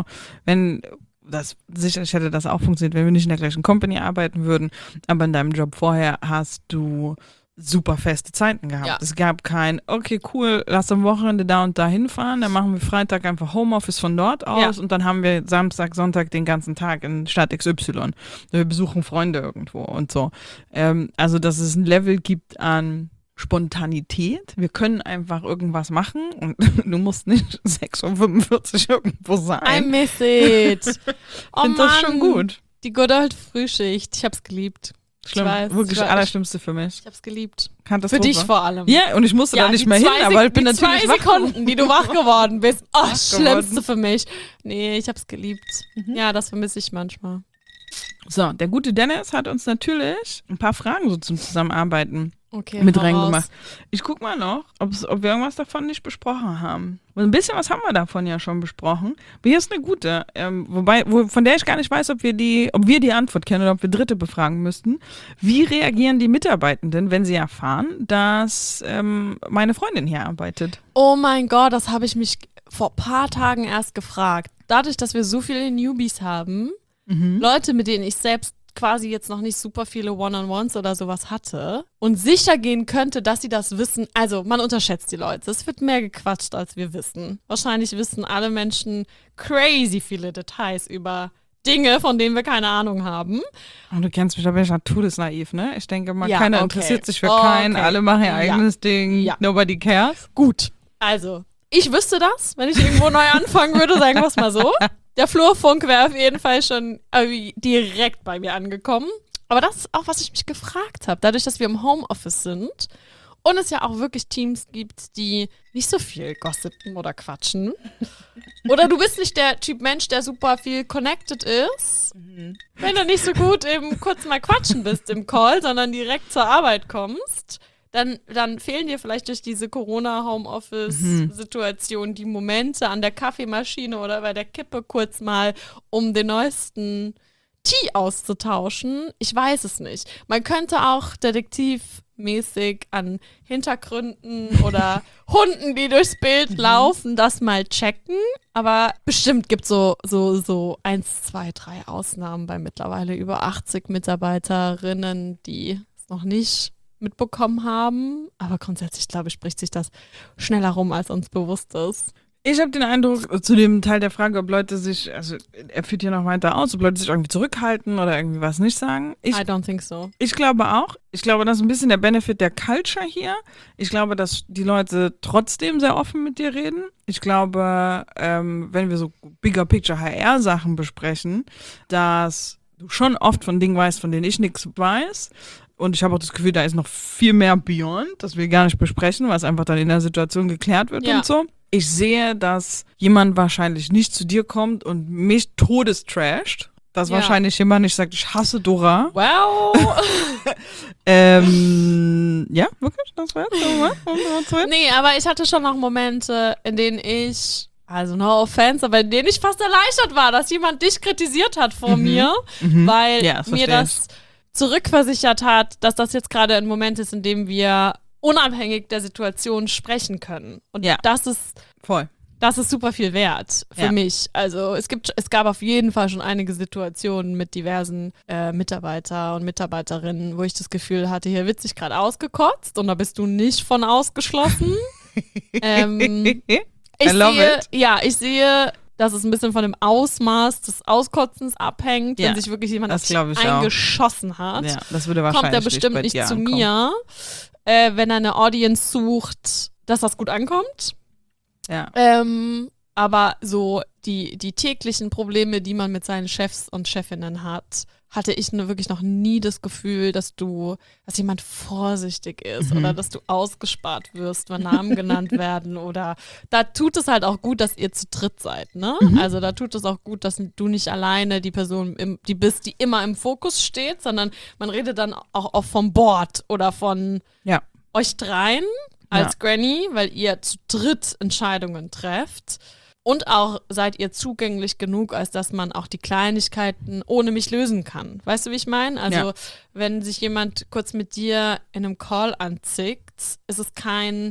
sicherlich hätte das auch funktioniert, wenn wir nicht in der gleichen Company arbeiten würden, aber in deinem Job vorher hast du super feste Zeiten gehabt. Ja. Es gab kein, okay, cool, lass am Wochenende da und da hinfahren, dann machen wir Freitag einfach Homeoffice von dort aus und dann haben wir Samstag, Sonntag den ganzen Tag in Stadt XY. Wir besuchen Freunde irgendwo und so. Also, dass es ein Level gibt an Spontanität. Wir können einfach irgendwas machen und du musst nicht 6:45 Uhr irgendwo I sein. miss it. Ich Oh finde das schon Mann, gut. Die good old Frühschicht. Ich hab's geliebt. Schlimm. Ich weiß, Wirklich ich weiß. Allerschlimmste für mich. Ich hab's geliebt. Für Katastrophe. dich vor allem. Ja, und ich musste da nicht die mehr hin, zwei aber ich bin die natürlich 2 wach geworden. Sekunden, die du wach geworden bist. Oh, Wach Schlimmste geworden. für mich. Nee, ich hab's geliebt. Ja, das vermisse ich manchmal. So, der gute Dennis hat uns natürlich ein paar Fragen so zum Zusammenarbeiten Okay, mit hau raus. reingemacht. Ich guck mal noch, ob wir irgendwas davon nicht besprochen haben. Und ein bisschen was haben wir davon ja schon besprochen. Aber hier ist eine gute, von der ich gar nicht weiß, ob wir die Antwort kennen oder ob wir Dritte befragen müssten. Wie reagieren die Mitarbeitenden, wenn sie erfahren, dass meine Freundin hier arbeitet? Oh mein Gott, das habe ich mich vor ein paar Tagen erst gefragt. Dadurch, dass wir so viele Newbies haben, Leute, mit denen ich selbst quasi jetzt noch nicht super viele One-on-Ones oder sowas hatte und sicher gehen könnte, dass sie das wissen. Also, man unterschätzt die Leute. Es wird mehr gequatscht, als wir wissen. Wahrscheinlich wissen alle Menschen crazy viele Details über Dinge, von denen wir keine Ahnung haben. Und du kennst mich, da bin ich ja todesnaiv, ne? Ich denke mal, Ja, keiner okay. interessiert sich für keinen, Okay. alle machen ihr Ja. eigenes Ding, Ja. nobody cares. Gut, also, ich wüsste das, wenn ich irgendwo neu anfangen würde, sagen wir es mal so. Der Flurfunk wäre auf jeden Fall schon direkt bei mir angekommen. Aber das ist auch, was ich mich gefragt habe. Dadurch, dass wir im Homeoffice sind und es ja auch wirklich Teams gibt, die nicht so viel gossipen oder quatschen. Oder du bist nicht der Typ Mensch, der super viel connected ist. Wenn du nicht so gut eben kurz mal quatschen bist im Call, sondern direkt zur Arbeit kommst, dann fehlen dir vielleicht durch diese Corona-Homeoffice-Situation die Momente an der Kaffeemaschine oder bei der Kippe kurz mal, um den neuesten Tee auszutauschen. Ich weiß es nicht. Man könnte auch detektivmäßig an Hintergründen oder Hunden, die durchs Bild laufen, das mal checken. Aber bestimmt gibt es so 1, 2, 3 Ausnahmen bei mittlerweile über 80 Mitarbeiterinnen, die es noch nicht mitbekommen haben. Aber grundsätzlich, glaube ich, spricht sich das schneller rum, als uns bewusst ist. Ich habe den Eindruck, zu dem Teil der Frage, ob Leute sich, also er führt hier noch weiter aus, ob Leute sich irgendwie zurückhalten oder irgendwie was nicht sagen. I don't think so. Ich glaube auch. Ich glaube, das ist ein bisschen der Benefit der Culture hier. Ich glaube, dass die Leute trotzdem sehr offen mit dir reden. Ich glaube, wenn wir so Bigger Picture HR-Sachen besprechen, dass du schon oft von Dingen weißt, von denen ich nichts weiß. Und ich habe auch das Gefühl, da ist noch viel mehr Beyond, das wir gar nicht besprechen, was einfach dann in der Situation geklärt wird und so. Ich sehe, dass jemand wahrscheinlich nicht zu dir kommt und mich todestrasht. Dass wahrscheinlich jemand nicht sagt, ich hasse Dora. Wow. Ja, wirklich? Das war jetzt so? Nee, aber ich hatte schon noch Momente, in denen ich, also no offense, aber in denen ich fast erleichtert war, dass jemand dich kritisiert hat vor mir, weil Ja, das mir verstehe das zurückversichert hat, dass das jetzt gerade ein Moment ist, in dem wir unabhängig der Situation sprechen können. Und Ja. das ist super viel wert für mich. Also es gab auf jeden Fall schon einige Situationen mit diversen Mitarbeiter und Mitarbeiterinnen, wo ich das Gefühl hatte, hier wird sich gerade ausgekotzt und da bist du nicht von ausgeschlossen. Ich sehe, dass es ein bisschen von dem Ausmaß des Auskotzens abhängt, wenn sich wirklich jemand auf dich eingeschossen hat. Ja, das würde wahrscheinlich kommt er bestimmt nicht zu mir, wenn er eine Audience sucht, dass das gut ankommt. Ja. Aber so die täglichen Probleme, die man mit seinen Chefs und Chefinnen hat, hatte ich wirklich noch nie das Gefühl, dass jemand vorsichtig ist oder dass du ausgespart wirst, wenn Namen genannt werden oder da tut es halt auch gut, dass ihr zu dritt seid, ne? Also da tut es auch gut, dass du nicht alleine die Person bist, die immer im Fokus steht, sondern man redet dann auch oft vom Board oder von euch dreien als Granny, weil ihr zu dritt Entscheidungen trefft. Und auch seid ihr zugänglich genug, als dass man auch die Kleinigkeiten ohne mich lösen kann. Weißt du, wie ich meine? Also wenn sich jemand kurz mit dir in einem Call anzickt, ist es kein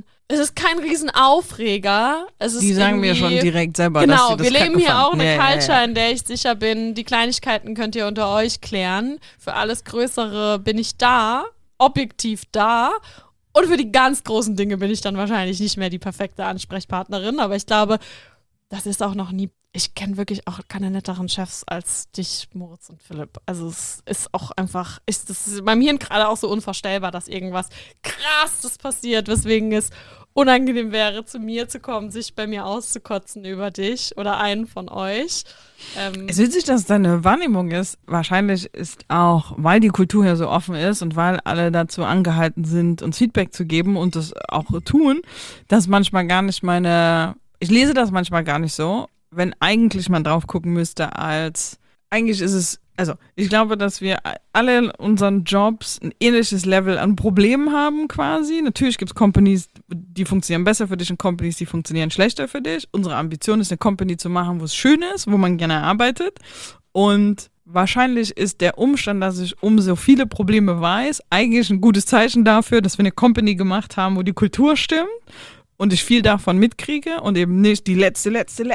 Riesenaufreger. Die sagen mir schon direkt selber, dass sie das wir leben hier auch eine fanden. Culture, in der ich sicher bin, die Kleinigkeiten könnt ihr unter euch klären. Für alles Größere bin ich da, objektiv da. Und für die ganz großen Dinge bin ich dann wahrscheinlich nicht mehr die perfekte Ansprechpartnerin. Aber ich glaube, das ist auch noch nie, ich kenne wirklich auch keine netteren Chefs als dich, Moritz und Philipp. Also es ist auch einfach, das ist bei mir gerade auch so unvorstellbar, dass irgendwas Krasses passiert, weswegen es unangenehm wäre, zu mir zu kommen, sich bei mir auszukotzen über dich oder einen von euch. Es ist witzig, dass es deine Wahrnehmung ist. Wahrscheinlich ist auch, weil die Kultur hier so offen ist und weil alle dazu angehalten sind, uns Feedback zu geben und das auch tun, dass manchmal gar nicht ich lese das manchmal gar nicht so, wenn eigentlich man drauf gucken müsste eigentlich ist es, also ich glaube, dass wir alle in unseren Jobs ein ähnliches Level an Problemen haben quasi. Natürlich gibt es Companies, die funktionieren besser für dich und Companies, die funktionieren schlechter für dich. Unsere Ambition ist, eine Company zu machen, wo es schön ist, wo man gerne arbeitet. Und wahrscheinlich ist der Umstand, dass ich um so viele Probleme weiß, eigentlich ein gutes Zeichen dafür, dass wir eine Company gemacht haben, wo die Kultur stimmt. Und ich viel davon mitkriege und eben nicht die letzte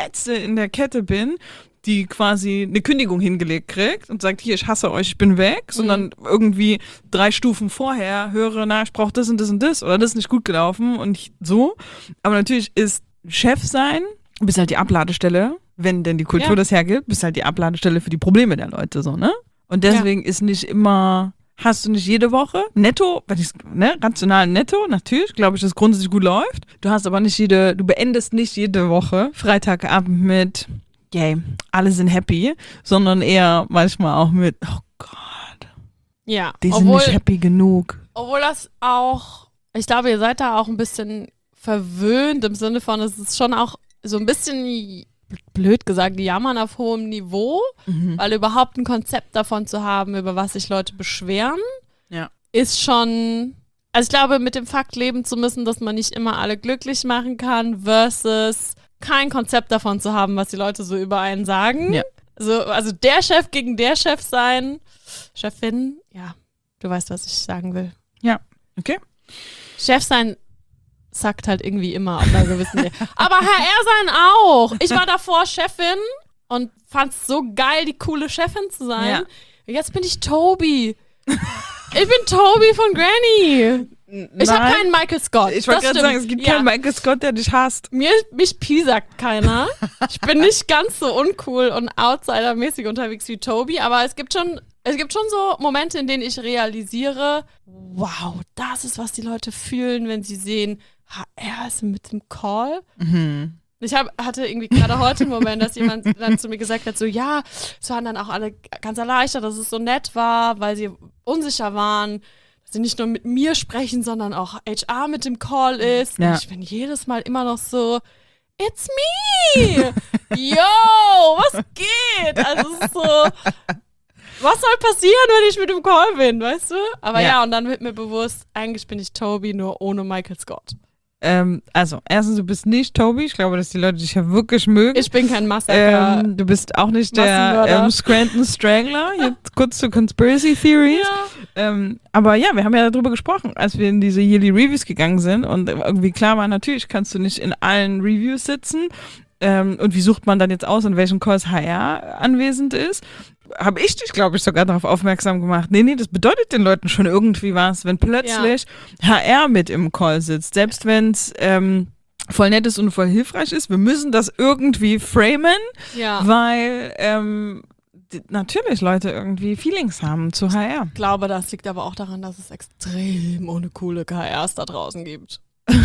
in der Kette bin, die quasi eine Kündigung hingelegt kriegt und sagt, hier, ich hasse euch, ich bin weg, sondern irgendwie 3 Stufen vorher höre, ich brauche das und das und das oder das ist nicht gut gelaufen und so. Aber natürlich ist Chef sein, bist halt die Abladestelle, wenn denn die Kultur das hergibt, bist halt die Abladestelle für die Probleme der Leute, so, ne? Und deswegen ist nicht immer... Hast du nicht jede Woche netto, rational netto, natürlich, glaube ich, dass es grundsätzlich gut läuft. Du hast aber du beendest nicht jede Woche Freitagabend mit, yay, alle sind happy, sondern eher manchmal auch mit, oh Gott, die sind nicht happy genug. Obwohl das auch, ich glaube, ihr seid da auch ein bisschen verwöhnt im Sinne von, es ist schon auch so ein bisschen, blöd gesagt, jammern auf hohem Niveau, weil überhaupt ein Konzept davon zu haben, über was sich Leute beschweren, ist schon, also ich glaube, mit dem Fakt leben zu müssen, dass man nicht immer alle glücklich machen kann, versus kein Konzept davon zu haben, was die Leute so über einen sagen. Ja. Also der Chef gegen der Chef sein, Chefin, du weißt, was ich sagen will. Ja, okay. Chef sein sagt halt irgendwie immer auf einer gewissen Aber HR sein auch. Ich war davor Chefin und fand es so geil, die coole Chefin zu sein. Ja. Jetzt bin ich Toby. Ich bin Toby von Granny. Ich habe keinen Michael Scott. Ich wollte gerade sagen, es gibt keinen Michael Scott, der dich hasst. Mich piesackt keiner. Ich bin nicht ganz so uncool und outsidermäßig unterwegs wie Toby, aber es gibt schon so Momente, in denen ich realisiere, wow, das ist, was die Leute fühlen, wenn sie sehen, HR ist mit dem Call. Mhm. Ich hatte irgendwie gerade heute einen Moment, dass jemand dann zu mir gesagt hat, so ja, es waren dann auch alle ganz erleichtert, dass es so nett war, weil sie unsicher waren, dass sie nicht nur mit mir sprechen, sondern auch HR mit dem Call ist. Ja. Und ich bin jedes Mal immer noch so, it's me! Yo, was geht? Also es ist so, was soll passieren, wenn ich mit dem Call bin, weißt du? Aber ja, und dann wird mir bewusst, eigentlich bin ich Toby, nur ohne Michael Scott. Also, erstens, du bist nicht Toby. Ich glaube, dass die Leute dich ja wirklich mögen. Ich bin kein Massaker. Du bist auch nicht der Massenmörder. Scranton Strangler. Jetzt kurz zu Conspiracy Theories. Ja. Aber ja, wir haben ja darüber gesprochen, als wir in diese Yearly Reviews gegangen sind und irgendwie klar war, natürlich kannst du nicht in allen Reviews sitzen. Und wie sucht man dann jetzt aus, in welchem Calls HR anwesend ist? Habe ich dich, glaube ich, sogar darauf aufmerksam gemacht. Nee, das bedeutet den Leuten schon irgendwie was, wenn plötzlich HR mit im Call sitzt. Selbst wenn es voll nett ist und voll hilfreich ist. Wir müssen das irgendwie framen, weil natürlich Leute irgendwie Feelings haben zu HR. Ich glaube, das liegt aber auch daran, dass es extrem ohne coole HRs da draußen gibt.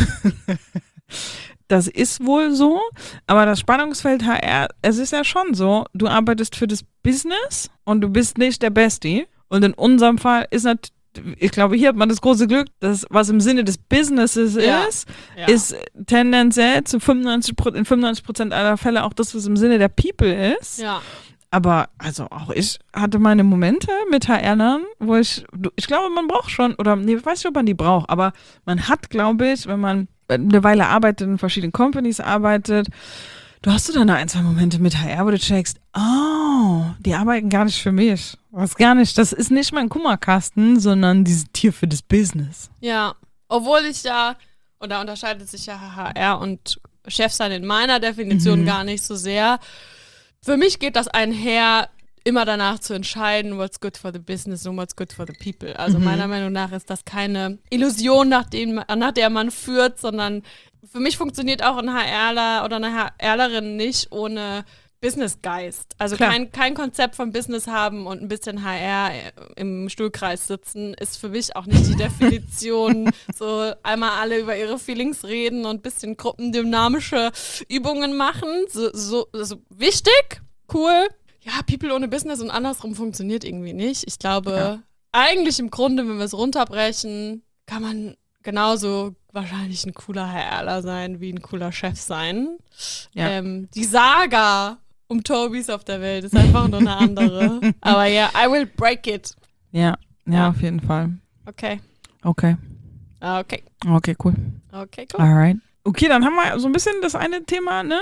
Das ist wohl so, aber das Spannungsfeld HR, es ist ja schon so, du arbeitest für das Business und du bist nicht der Bestie. Und in unserem Fall ist natürlich, ich glaube, hier hat man das große Glück, dass was im Sinne des Businesses ist tendenziell zu 95% aller Fälle auch das, was im Sinne der People ist. Ja. Aber also auch ich hatte meine Momente mit HR-Lern, wo ich glaube, man braucht schon, oder ich weiß nicht, ob man die braucht, aber man hat, glaube ich, wenn man eine Weile arbeitet, in verschiedenen Companies arbeitet, du hast dann ein, zwei Momente mit HR, wo du checkst, die arbeiten gar nicht für mich. Was gar nicht, das ist nicht mein Kummerkasten, sondern die sind hier für das Business. Ja, obwohl ich und da unterscheidet sich ja HR und Chefsein in meiner Definition gar nicht so sehr. Für mich geht das einher, immer danach zu entscheiden, what's good for the business und what's good for the people. Also meiner Meinung nach ist das keine Illusion, nach der man führt, sondern für mich funktioniert auch ein HRler oder eine HRlerin nicht ohne Businessgeist. Also kein Konzept von Business haben und ein bisschen HR im Stuhlkreis sitzen, ist für mich auch nicht die Definition. So einmal alle über ihre Feelings reden und ein bisschen gruppendynamische Übungen machen. So wichtig, cool. Ja, People ohne Business und andersrum funktioniert irgendwie nicht. Ich glaube, eigentlich im Grunde, wenn wir es runterbrechen, kann man genauso wahrscheinlich ein cooler HRler sein, wie ein cooler Chef sein. Ja. Die Saga um Tobys auf der Welt ist einfach nur eine andere. Aber ja, I will break it. Ja, auf jeden Fall. Okay. Okay, cool. Okay, cool. Alright. Okay, dann haben wir so ein bisschen das eine Thema, ne,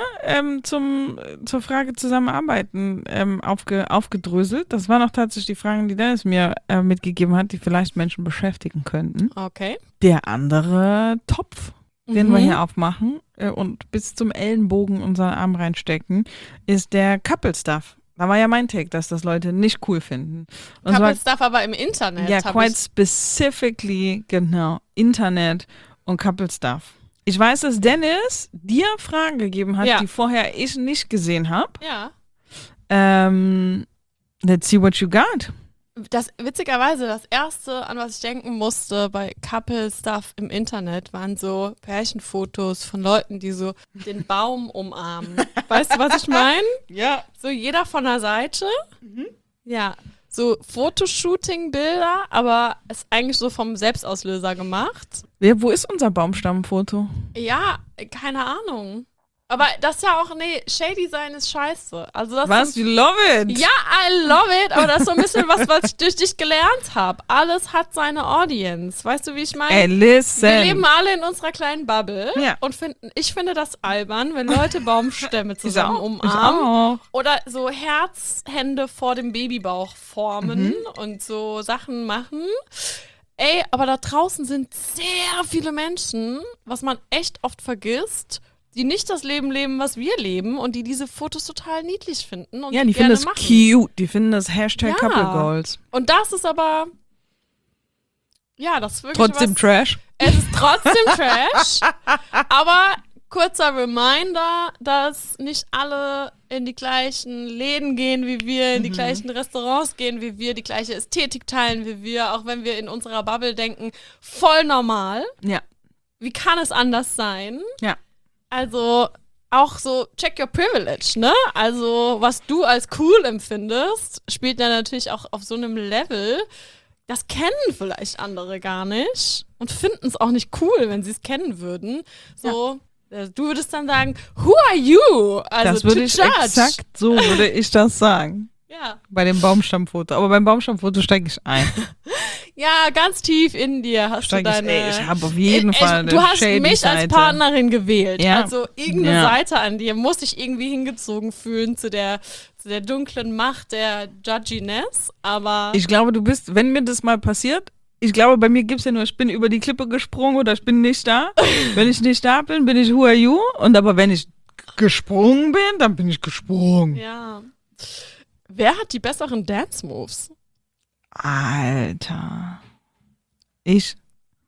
zur Frage Zusammenarbeiten aufgedröselt. Das waren auch tatsächlich die Fragen, die Dennis mir mitgegeben hat, die vielleicht Menschen beschäftigen könnten. Okay. Der andere Topf, den wir hier aufmachen und bis zum Ellenbogen unseren Arm reinstecken, ist der Couple-Stuff. Da war ja mein Take, dass das Leute nicht cool finden. Und Couple-Stuff aber im Internet. Ja, quite specifically, genau, Internet und Couple-Stuff. Ich weiß, dass Dennis dir Fragen gegeben hat, die vorher ich nicht gesehen habe. Ja. Let's see what you got. Witzigerweise, das erste, an was ich denken musste bei Couple-Stuff im Internet, waren so Pärchenfotos von Leuten, die so den Baum umarmen. Weißt du, was ich meine? Ja. So jeder von der Seite. Ja. So Fotoshooting-Bilder, aber ist eigentlich so vom Selbstauslöser gemacht. Wo ist unser Baumstammfoto? Ja, keine Ahnung. Aber das ist ja auch, shady sein ist scheiße. Also das Was? You love it? Ja, I love it, aber das ist so ein bisschen was ich durch dich gelernt habe. Alles hat seine Audience. Weißt du, wie ich meine? Ey, listen. Wir leben alle in unserer kleinen Bubble und ich finde das albern, wenn Leute Baumstämme zusammen umarmen oder so Herzhände vor dem Babybauch formen und so Sachen machen. Ey, aber da draußen sind sehr viele Menschen, was man echt oft vergisst, die nicht das Leben leben, was wir leben und die diese Fotos total niedlich finden und die finden das machen. Cute, die finden das Hashtag Couple Goals. Und das ist aber, das ist wirklich trotzdem Trash. Es ist trotzdem Trash, aber kurzer Reminder, dass nicht alle in die gleichen Läden gehen wie wir, in die gleichen Restaurants gehen wie wir, die gleiche Ästhetik teilen wie wir, auch wenn wir in unserer Bubble denken, voll normal. Ja. Wie kann es anders sein? Ja. Also auch so check your privilege, ne? Also was du als cool empfindest, spielt ja natürlich auch auf so einem Level. Das kennen vielleicht andere gar nicht und finden es auch nicht cool, wenn sie es kennen würden. So, du würdest dann sagen, who are you? Also das würde ich exakt so würde ich das sagen. Ja. Bei dem Baumstammfoto. Aber beim Baumstammfoto steige ich ein. Ja, ganz tief in dir hast du deine... Ich habe auf jeden Fall eine Du hast shady mich Seite. als Partnerin gewählt. Ja. Also irgendeine Ja. Seite an dir muss ich irgendwie hingezogen fühlen zu der dunklen Macht der Judginess. Aber Ich glaube, du bist, wenn mir das mal passiert, ich glaube, bei mir gibt es ja nur, ich bin über die Klippe gesprungen oder ich bin nicht da. Wenn ich nicht da bin, bin ich who are you? Und aber wenn ich gesprungen bin, dann bin ich gesprungen. ja. Wer hat die besseren Dance-Moves? Alter. Ich.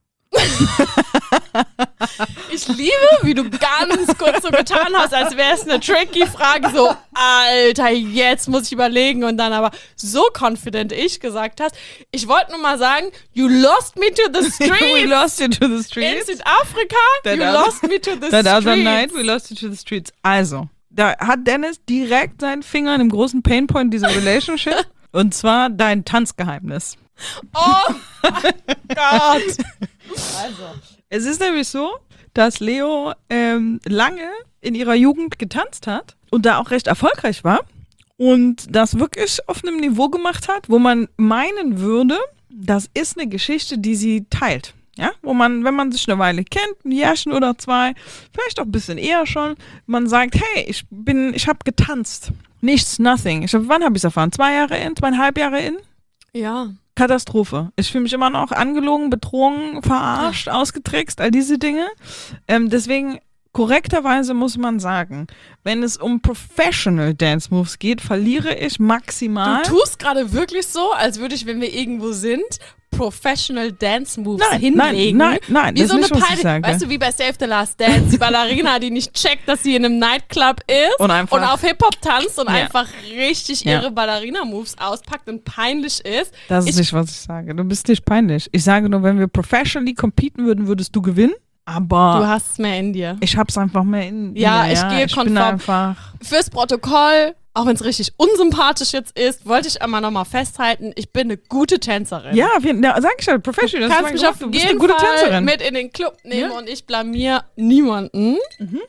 Ich liebe, wie du ganz kurz so getan hast, als wäre es eine tricky Frage. So, Alter, jetzt muss ich überlegen. Und dann aber so confident ich gesagt hast. Ich wollte nur mal sagen, you lost me to the streets. We lost you to the In streets. Südafrika, you lost me to the That streets. other night, we lost you to the streets. Also, da hat Dennis direkt seinen Finger in dem großen Painpoint dieser Relationship. Und zwar dein Tanzgeheimnis. Oh mein Gott. Also. Es ist nämlich so, dass Leo lange in ihrer Jugend getanzt hat und da auch recht erfolgreich war und das wirklich auf einem Niveau gemacht hat, wo man meinen würde, das ist eine Geschichte, die sie teilt. Ja, wo man, wenn man sich eine Weile kennt, ein Jährchen oder zwei, vielleicht auch ein bisschen eher schon, man sagt, hey, ich habe getanzt. Nichts, nothing. Wann habe ich es erfahren? 2,5 Jahre in? Ja. Katastrophe. Ich fühle mich immer noch angelogen, betrogen, verarscht, ausgetrickst, all diese Dinge. Deswegen, korrekterweise muss man sagen, wenn es um Professional Dance Moves geht, verliere ich maximal. Du tust gerade wirklich so, als würde ich, wenn wir irgendwo sind, Professional Dance Moves hinlegen. Nein, wie das so ist eine nicht, was ich sage. Weißt du, wie bei Save the Last Dance, die Ballerina, die nicht checkt, dass sie in einem Nightclub ist Und einfach- auf Hip-Hop tanzt und Ja. einfach richtig Ja. ihre Ballerina-Moves auspackt und peinlich ist. Das ist nicht, was ich sage. Du bist nicht peinlich. Ich sage nur, wenn wir professionally competen würden, würdest du gewinnen. Aber Du hast es mehr in dir. ich hab's einfach mehr in Ja, mir. ich gehe Ich bin konform. einfach. Fürs Protokoll, auch wenn es richtig unsympathisch jetzt ist, wollte ich einmal nochmal festhalten, ich bin eine gute Tänzerin. Ja, sag ich ja, professional. Du das kannst ist mich mein auf Beruf. Du bist jeden eine gute Fall Tänzerin. mit in den Club nehmen Ja. und ich blamier niemanden.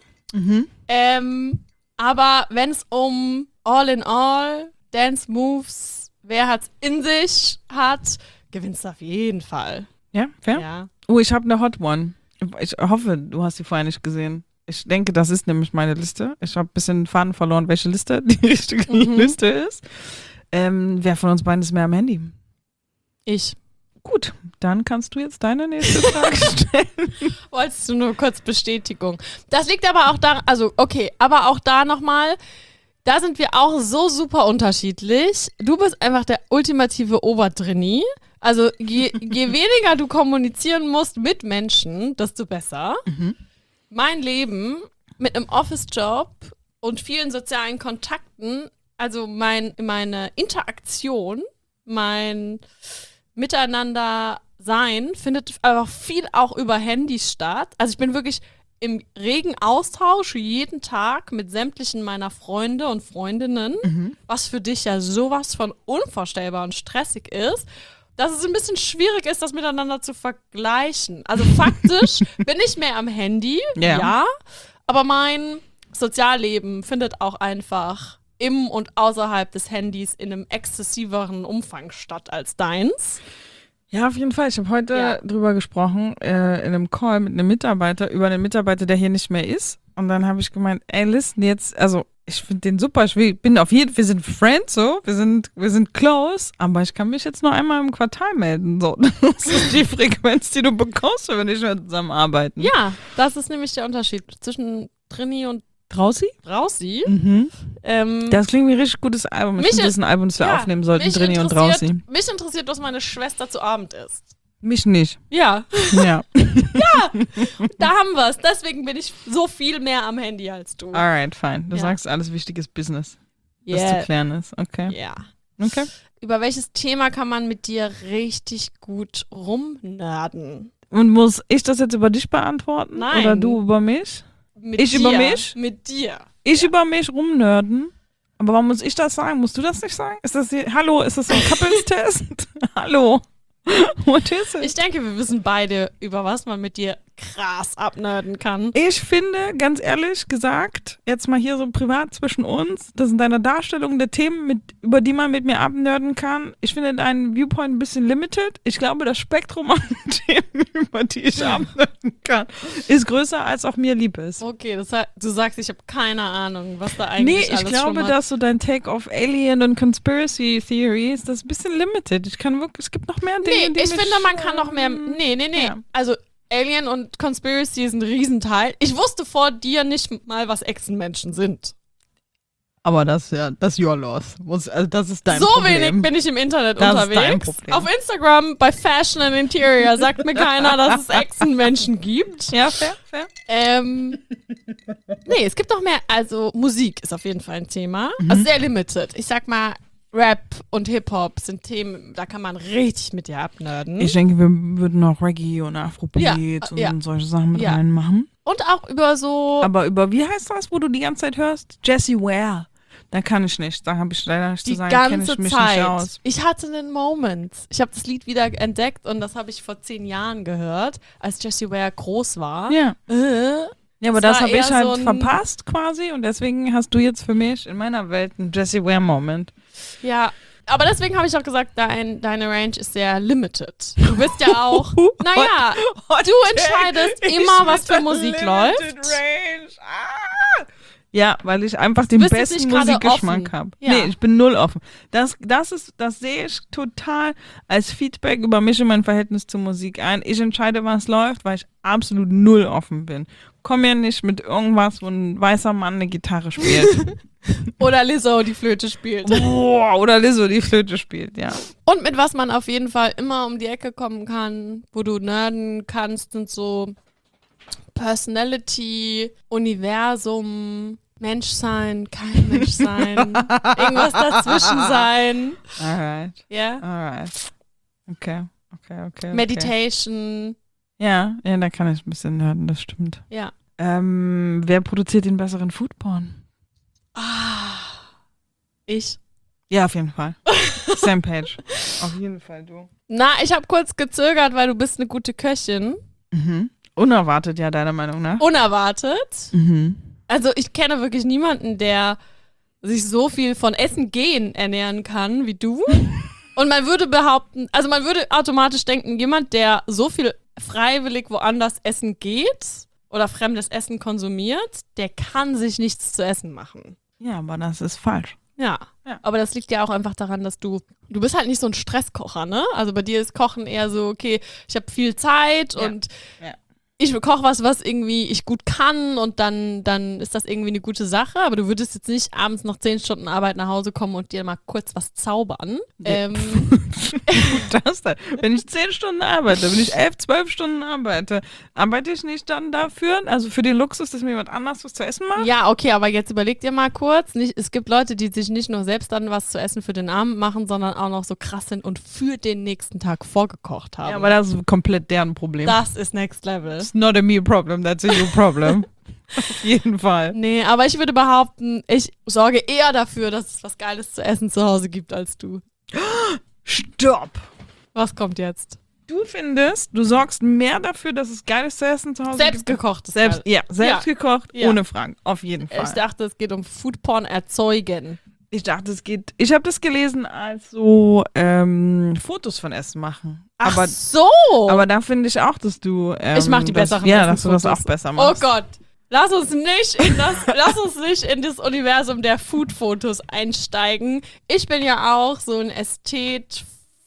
Aber wenn es um All in All, Dance Moves, wer hat's in sich hat, gewinnst du auf jeden Fall. Ja, fair? Ja. Oh, ich habe eine Hot One. Ich hoffe, du hast sie vorher nicht gesehen. Ich denke, das ist nämlich meine Liste. Ich habe ein bisschen Faden verloren, welche Liste die richtige Liste ist. Wer von uns beiden ist mehr am Handy? Ich. Gut, dann kannst du jetzt deine nächste Frage stellen. Wolltest du nur kurz Bestätigung. Das liegt aber auch da, also okay, aber auch da nochmal, da sind wir auch so super unterschiedlich. Du bist einfach der ultimative Obertrainee. Also je weniger du kommunizieren musst mit Menschen, desto besser. Mein Leben mit einem Office-Job und vielen sozialen Kontakten, also meine Interaktion, mein Miteinander sein, findet aber viel auch über Handy statt. Also ich bin wirklich im regen Austausch jeden Tag mit sämtlichen meiner Freunde und Freundinnen, was für dich ja sowas von unvorstellbar und stressig ist, dass es ein bisschen schwierig ist, das miteinander zu vergleichen. Also faktisch bin ich mehr am Handy, ja, aber mein Sozialleben findet auch einfach im und außerhalb des Handys in einem exzessiveren Umfang statt als deins. Ja, auf jeden Fall. Ich habe heute drüber gesprochen, in einem Call mit einem Mitarbeiter, über einen Mitarbeiter, der hier nicht mehr ist. Und dann habe ich gemeint, ey, listen, jetzt, also ich finde den super, wir sind Friends, so, wir sind close, aber ich kann mich jetzt nur einmal im Quartal melden, so. Das ist die Frequenz, die du bekommst, wenn wir nicht mehr zusammenarbeiten. Ja, das ist nämlich der Unterschied zwischen Trini und Draußi? Draußi. Das klingt wie ein richtig gutes Album. Ich finde, das ist ein Album, das wir aufnehmen sollten, Trini und Draußi. Mich interessiert, was meine Schwester zu Abend isst. Mich nicht. Ja, Ja. da haben wir es. Deswegen bin ich so viel mehr am Handy als du. Alright, fine. Du Ja. sagst, alles wichtiges Business, das Yeah. zu klären ist. Okay. Ja. Okay. Über welches Thema kann man mit dir richtig gut rumnerden? Und muss ich das jetzt über dich beantworten? Nein. Oder du über mich? Mit Ich dir. über mich? Mit dir. Ich über mich rumnörden? Aber warum muss ich das sagen? Musst du das nicht sagen? Ist das hallo, ist das so ein Couples-Test? Hallo. What is it? Ich denke, wir wissen beide, über was man mit dir krass abnerden kann. Ich finde, ganz ehrlich gesagt, jetzt mal hier so privat zwischen uns, das sind deine Darstellungen der Themen, über die man mit mir abnerden kann. Ich finde deinen Viewpoint ein bisschen limited. Ich glaube, das Spektrum an Themen, über die ich abnerden kann, ist größer, als auch mir lieb ist. Okay, das heißt, du sagst, ich habe keine Ahnung, was da eigentlich alles ich glaube, schlummert. dass so dein Take auf Alien und Conspiracy Theories, das ist ein bisschen limited. Es gibt noch mehr Dinge, die ich finde, man kann noch mehr. Nee. Ja. Also Alien und Conspiracy ist ein Riesenteil. Ich wusste vor dir nicht mal, was Echsenmenschen sind. Aber das ist your loss. Das ist dein So Problem. wenig bin ich im Internet Das ist unterwegs. dein Problem. Auf Instagram bei Fashion and Interior sagt mir keiner, dass es Echsenmenschen gibt. Ja, fair. Nee, es gibt noch mehr. Also Musik ist auf jeden Fall ein Thema. Also sehr limited. Ich sag mal, Rap und Hip-Hop sind Themen, da kann man richtig mit dir abnerden. Ich denke, wir würden auch Reggae und Afrobeat und solche Sachen mit reinmachen. Und auch über so... Aber wie heißt das, wo du die ganze Zeit hörst? Jessie Ware. Da kann ich nicht. Da habe ich leider nicht zu die sagen, kenne ganze ich mich Zeit. nicht aus. Ich hatte einen Moment. Ich habe das Lied wieder entdeckt und das habe ich vor 10 Jahren gehört, als Jessie Ware groß war. Ja. Ja, aber Das das war habe ich eher halt so ein- verpasst quasi und deswegen hast du jetzt für mich in meiner Welt einen Jessie Ware-Moment. Ja, aber deswegen habe ich auch gesagt, deine Range ist sehr limited. Du bist ja auch, naja, du entscheidest immer, was für Musik läuft. Ja, weil ich einfach den bist jetzt besten nicht gerade Musikgeschmack offen. habe. Ja. Nee, ich bin null offen. Das sehe ich total als Feedback über mich und mein Verhältnis zur Musik ein. Ich entscheide, was läuft, weil ich absolut null offen bin. Komm ja nicht mit irgendwas, wo ein weißer Mann eine Gitarre spielt. Oder Lizzo, die Flöte spielt. Boah, oder Lizzo, die Flöte spielt, ja. Und mit was man auf jeden Fall immer um die Ecke kommen kann, wo du nerden kannst, sind so Personality, Universum, Menschsein, kein Menschsein, irgendwas dazwischen sein. Alright, Ja? alright. Okay. Meditation. Ja, da kann ich ein bisschen nerden, das stimmt. Ja. Wer produziert den besseren Foodporn? Ich. Ja, auf jeden Fall. Same Page. Auf jeden Fall, du. Na, ich habe kurz gezögert, weil du bist eine gute Köchin. Mhm. Unerwartet, ja, deiner Meinung nach. Unerwartet. Mhm. Also ich kenne wirklich niemanden, der sich so viel von Essen gehen ernähren kann wie du. Und man würde behaupten, also man würde automatisch denken, jemand, der so viel freiwillig woanders essen geht oder fremdes Essen konsumiert, der kann sich nichts zu essen machen. Ja, aber das ist falsch. Ja, aber das liegt ja auch einfach daran, dass du bist halt nicht so ein Stresskocher, ne? Also bei dir ist Kochen eher so, okay, ich habe viel Zeit und ich koche was irgendwie ich gut kann und dann ist das irgendwie eine gute Sache, aber du würdest jetzt nicht abends nach 10 Stunden Arbeit nach Hause kommen und dir mal kurz was zaubern. Das denn? Wenn ich 10 Stunden arbeite, wenn ich 11, 12 Stunden arbeite ich nicht dann dafür, also für den Luxus, dass mir jemand anders was zu essen macht? Ja, okay, aber jetzt überleg dir mal kurz, es gibt Leute, die sich nicht nur selbst dann was zu essen für den Abend machen, sondern auch noch so krass sind und für den nächsten Tag vorgekocht haben. Ja, aber das ist komplett deren Problem. Das ist Next Level. It's not a me problem, that's a you problem. Auf jeden Fall. Nee, aber ich würde behaupten, ich sorge eher dafür, dass es was Geiles zu essen zu Hause gibt als du. Stopp! Was kommt jetzt? Du findest, du sorgst mehr dafür, dass es geiles zu essen zu Hause Selbst gibt? gekocht. Selbst gekocht, Ja. ohne Fragen. Auf jeden Fall. Ich dachte, es geht um Foodporn erzeugen. Ich habe das gelesen als so Fotos von Essen machen. Ach so! Aber da finde ich auch, dass du ich mach die besseren Ja, dass du das Essensfotos. auch besser Oh machst. Gott. Lass uns nicht in das Universum der Food-Fotos einsteigen. Ich bin ja auch so ein Ästhet,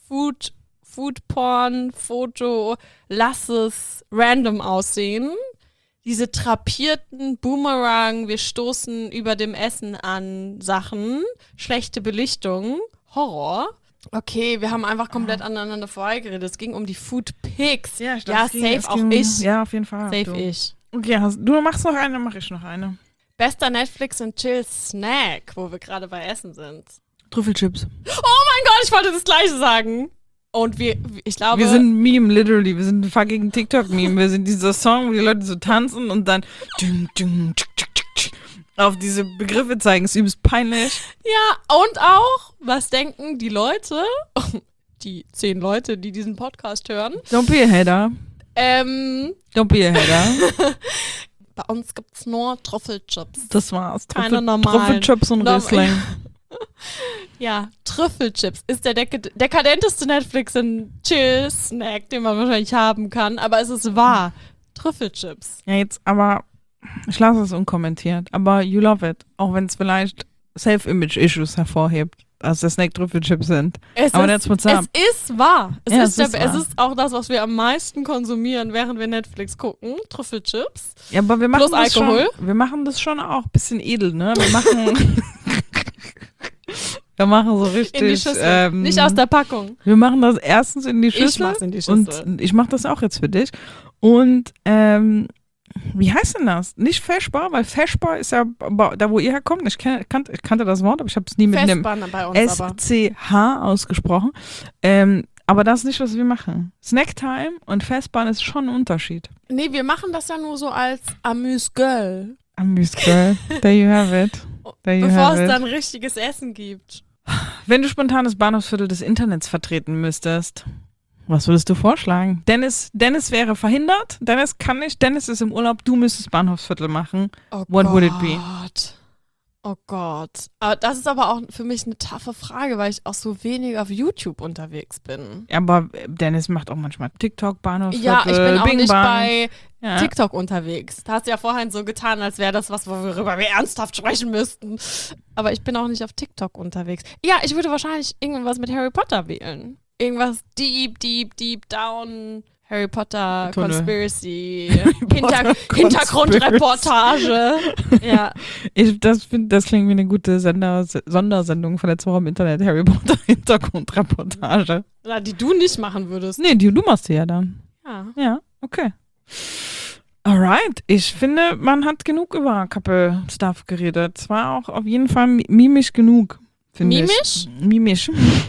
Food-Porn-Foto, lass es random aussehen. Diese trapierten Boomerang, wir stoßen über dem Essen an Sachen, schlechte Belichtung, Horror. Okay, wir haben einfach komplett aneinander vorbeigeredet. Es ging um die Food Pics. Ja, ich glaub, safe auch ich. Ja, auf jeden Fall. Safe du. ich. Okay, du machst noch eine, dann mach ich noch eine. Bester Netflix and Chill Snack, wo wir gerade bei Essen sind. Trüffelchips. Oh mein Gott, ich wollte das Gleiche sagen. Und ich glaube... Wir sind ein Meme, literally. Wir sind ein fucking TikTok-Meme. Wir sind dieser Song, wo die Leute so tanzen und dann auf diese Begriffe zeigen. Ist übelst peinlich. Ja, und auch, was denken die Leute, die 10 Leute, die diesen Podcast hören, Don't be a hater. Don't be a hater. Bei uns gibt's nur Trüffelchips. Das war's. Keine normalen. Trüffelchips und Riesling. Ja, Trüffelchips ist der dekadenteste Netflix-and-Chill-Snack, den man wahrscheinlich haben kann, aber es ist wahr. Trüffelchips. Ja, jetzt aber, ich lasse es unkommentiert, aber you love it. Auch wenn es vielleicht Self-Image-Issues hervorhebt, als der Snack Trüffelchips sind. Aber that's what's up. Es ist wahr. Es Es wahr. ist auch das, was wir am meisten konsumieren, während wir Netflix gucken. Trüffelchips. Ja, aber wir machen Plus das Alkohol. schon. Wir machen das schon auch ein bisschen edel, ne? Wir machen so richtig. In die Schüssel. Nicht aus der Packung. Wir machen das erstens in die Schüssel. Ich mach's in die Schüssel. Und ich mach das auch jetzt für dich. Und wie heißt denn das? Nicht Feschbar, weil Feschbar ist ja da, wo ihr herkommt. Ich kannte das Wort, aber ich habe es nie mit einem Festbahn bei uns aber. SCH ausgesprochen. Aber das ist nicht, was wir machen. Snacktime und Festbahn ist schon ein Unterschied. Nee, wir machen das ja nur so als Amüs-Girl. Amüs-Girl. There you have it. There you Bevor have es it. dann richtiges Essen gibt. Wenn du spontan das Bahnhofsviertel des Internets vertreten müsstest, was würdest du vorschlagen? Dennis wäre verhindert. Dennis kann nicht. Dennis ist im Urlaub. Du müsstest Bahnhofsviertel machen. Oh What Gott. would it be? Oh Gott. Aber das ist aber auch für mich eine taffe Frage, weil ich auch so wenig auf YouTube unterwegs bin. Aber Dennis macht auch manchmal TikTok, Bahnhofsviertel, Ja, ich bin auch Bing nicht Bang. bei Ja. TikTok unterwegs. Da hast du ja vorhin so getan, als wäre das was, worüber wir ernsthaft sprechen müssten. Aber ich bin auch nicht auf TikTok unterwegs. Ja, ich würde wahrscheinlich irgendwas mit Harry Potter wählen. Irgendwas deep down Harry Potter Tunnel. Conspiracy. Potter Hintergrundreportage. Ja. Das klingt wie eine gute Sondersendung von letzter Woche im Internet. Harry Potter Hintergrundreportage. Na, die du nicht machen würdest. Nee, du machst die ja dann. Ja. Ja, okay. Alright, ich finde, man hat genug über Couple-Stuff geredet. Es war auch auf jeden Fall mimisch genug, finde ich. Mimisch?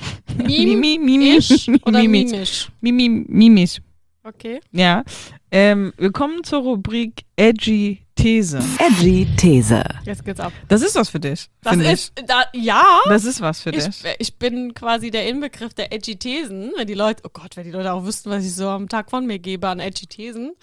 Mimisch? Oder Mimisch. mimisch? Mimisch. Okay. Ja. Willkommen zur Rubrik Edgy These. Edgy These. Jetzt geht's ab. Das ist was für dich. Das finde ist, ja. Das ist was für dich. Ich bin quasi der Inbegriff der edgy Thesen. Wenn die Leute auch wüssten, was ich so am Tag von mir gebe an edgy Thesen.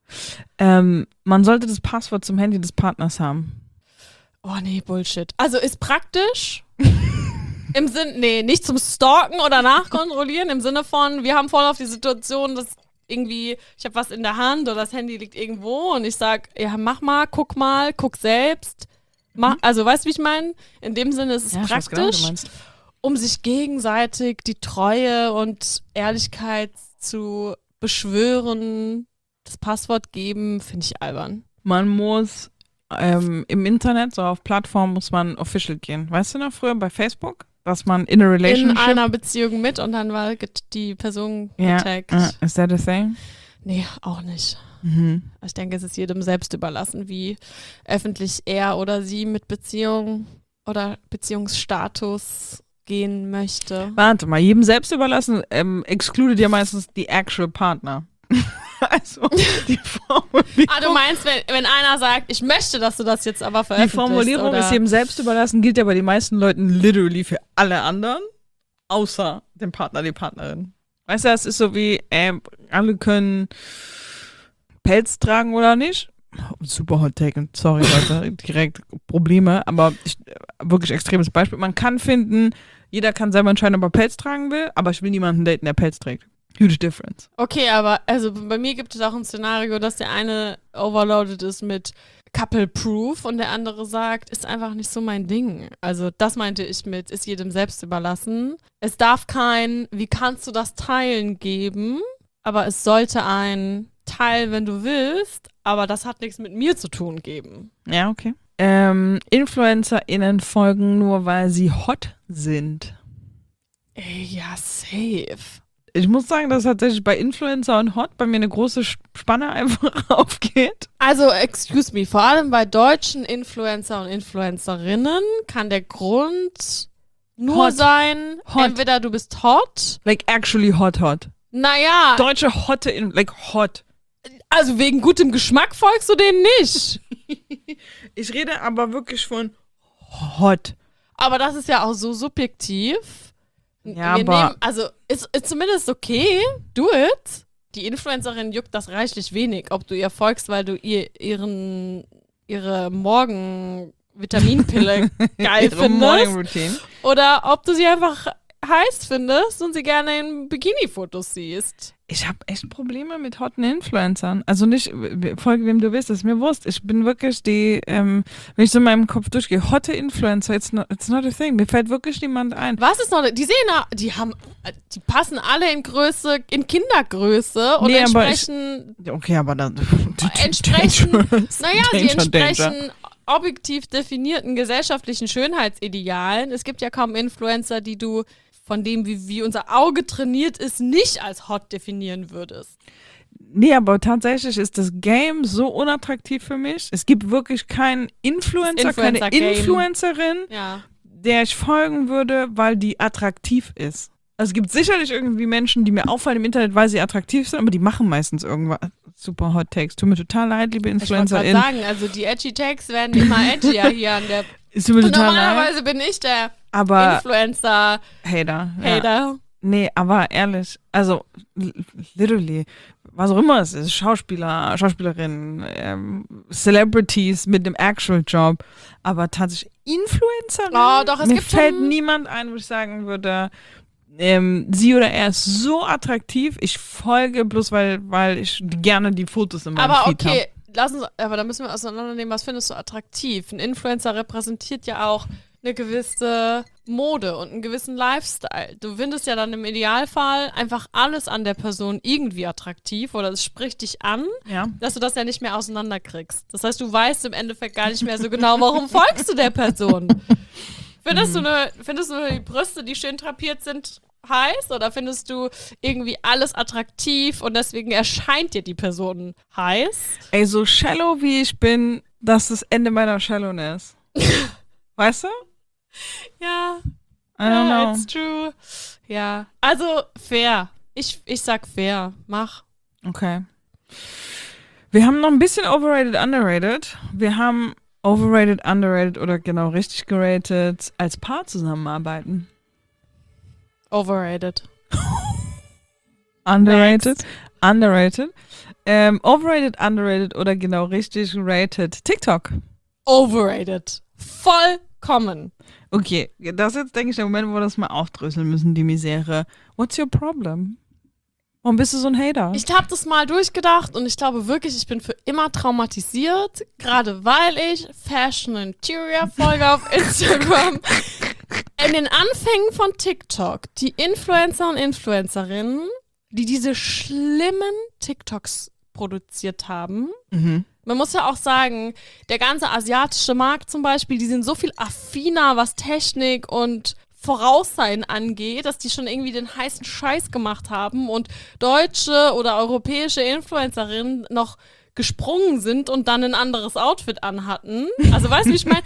Man sollte das Passwort zum Handy des Partners haben. Oh nee, Bullshit. Also ist praktisch. Im Sinn, nee, nicht zum Stalken oder Nachkontrollieren, im Sinne von, wir haben voll auf die Situation, dass irgendwie, ich habe was in der Hand oder das Handy liegt irgendwo und ich sag, ja, mach mal, guck selbst. Also, weißt du, wie ich meine? In dem Sinne ist es Ja, ich weiß genau, was praktisch, du meinst. um sich gegenseitig die Treue und Ehrlichkeit zu beschwören, das Passwort geben, finde ich albern. Man muss im Internet, so auf Plattformen, muss man official gehen. Weißt du noch früher bei Facebook, dass man in a relationship... In einer Beziehung mit und dann war die Person getaggt. Is that a thing? Nee, auch nicht. Mhm. Ich denke, es ist jedem selbst überlassen, wie öffentlich er oder sie mit Beziehung oder Beziehungsstatus gehen möchte. Warte mal, jedem selbst überlassen, excluded ja meistens die actual partner. Also, die Formulierung... Du meinst, wenn einer sagt, ich möchte, dass du das jetzt aber Die veröffentlichst, Formulierung oder? ist jedem selbst überlassen, gilt ja bei den meisten Leuten literally für alle anderen, außer dem Partner, die Partnerin. Weißt du, es ist so wie, alle können Pelz tragen oder nicht. Super Hot Take, sorry Leute, direkt Probleme, aber wirklich extremes Beispiel. Man kann finden, jeder kann selber entscheiden, ob er Pelz tragen will, aber ich will niemanden daten, der Pelz trägt. Huge difference. Okay, aber also bei mir gibt es auch ein Szenario, dass der eine overloaded ist mit Couple Proof und der andere sagt, ist einfach nicht so mein Ding. Also das meinte ich mit, ist jedem selbst überlassen. Es darf kein, wie kannst du das teilen geben, aber es sollte ein Teil, wenn du willst, aber das hat nichts mit mir zu tun geben. Ja, okay. InfluencerInnen folgen nur, weil sie hot sind. Ey, ja, safe. Ich muss sagen, dass tatsächlich bei Influencer und Hot bei mir eine große Spanne einfach aufgeht. Also, excuse me, vor allem bei deutschen Influencer und Influencerinnen kann der Grund nur Hot. sein, Hot. entweder du bist hot, Like actually hot. naja, Deutsche Hotte, like hot. also wegen gutem Geschmack folgst du denen nicht. Ich rede aber wirklich von hot. Aber das ist ja auch so subjektiv. Ja, Wir aber- nehmen, also ist zumindest okay, do it. die Influencerin juckt das reichlich wenig, ob du ihr folgst, weil du ihre Morgen-Vitaminpille geil Ihre findest. Morning Routine. Oder ob du sie einfach heiß findest und sie gerne in Bikini-Fotos siehst. Ich habe echt Probleme mit hotten Influencern. Also nicht, folge wem du willst, ist mir Wurst. Ich bin wirklich wenn ich so in meinem Kopf durchgehe, hotte Influencer, it's not a thing. Mir fällt wirklich niemand ein. Was ist noch? Die passen alle in Kindergröße und entsprechen. Aber dann. Sie entsprechen objektiv definierten gesellschaftlichen Schönheitsidealen. Es gibt ja kaum Influencer, die du von dem, wie unser Auge trainiert ist, nicht als hot definieren würdest. Nee, aber tatsächlich ist das Game so unattraktiv für mich. Es gibt wirklich keinen Influencer, keine Influencerin, der ich folgen würde, weil die attraktiv ist. Also es gibt sicherlich irgendwie Menschen, die mir auffallen im Internet, weil sie attraktiv sind, aber die machen meistens irgendwas super Hot Takes. Tut mir total leid, liebe InfluencerInnen. Ich wollte gerade sagen, also die edgy Takes werden immer edgier hier an der. Ist mir total normalerweise leid. bin ich der Aber Influencer-Hater. Ja. Nee, aber ehrlich, also literally, was auch immer es ist, Schauspieler, Schauspielerinnen, Celebrities mit dem Actual Job, aber tatsächlich Influencerin. Oh, doch, Mir fällt niemand ein, wo ich sagen würde, sie oder er ist so attraktiv, ich folge bloß, weil ich gerne die Fotos in meinem Feed habe. Aber da müssen wir auseinandernehmen, was findest du attraktiv? Ein Influencer repräsentiert ja auch eine gewisse Mode und einen gewissen Lifestyle. Du findest ja dann im Idealfall einfach alles an der Person irgendwie attraktiv oder es spricht dich an, dass du das ja nicht mehr auseinanderkriegst. Das heißt, du weißt im Endeffekt gar nicht mehr so genau, warum folgst du der Person. Findest du die Brüste, die schön drapiert sind, heiß oder findest du irgendwie alles attraktiv und deswegen erscheint dir die Person heiß? Ey, so shallow wie ich bin, das ist das Ende meiner Shallowness. Weißt du? Ja. I don't know. It's true. Ja. Also fair. Ich sag fair. Mach. Okay. Wir haben noch ein bisschen overrated, underrated. Wir haben overrated, underrated oder genau richtig geratet als Paar zusammenarbeiten. Overrated. Underrated. Next. Underrated. Overrated, underrated oder genau richtig rated. TikTok. Overrated. Vollkommen. Okay, das ist jetzt, denke ich, der Moment, wo wir das mal aufdröseln müssen, die Misere. What's your problem? Warum bist du so ein Hater? Ich habe das mal durchgedacht und ich glaube wirklich, ich bin für immer traumatisiert, gerade weil ich Fashion Interior folge auf Instagram. In den Anfängen von TikTok, die Influencer und Influencerinnen, die diese schlimmen TikToks produziert haben. Man muss ja auch sagen, der ganze asiatische Markt zum Beispiel, die sind so viel affiner, was Technik und Voraussein angeht, dass die schon irgendwie den heißen Scheiß gemacht haben und deutsche oder europäische Influencerinnen noch gesprungen sind und dann ein anderes Outfit anhatten. Also weißt du, wie ich meine?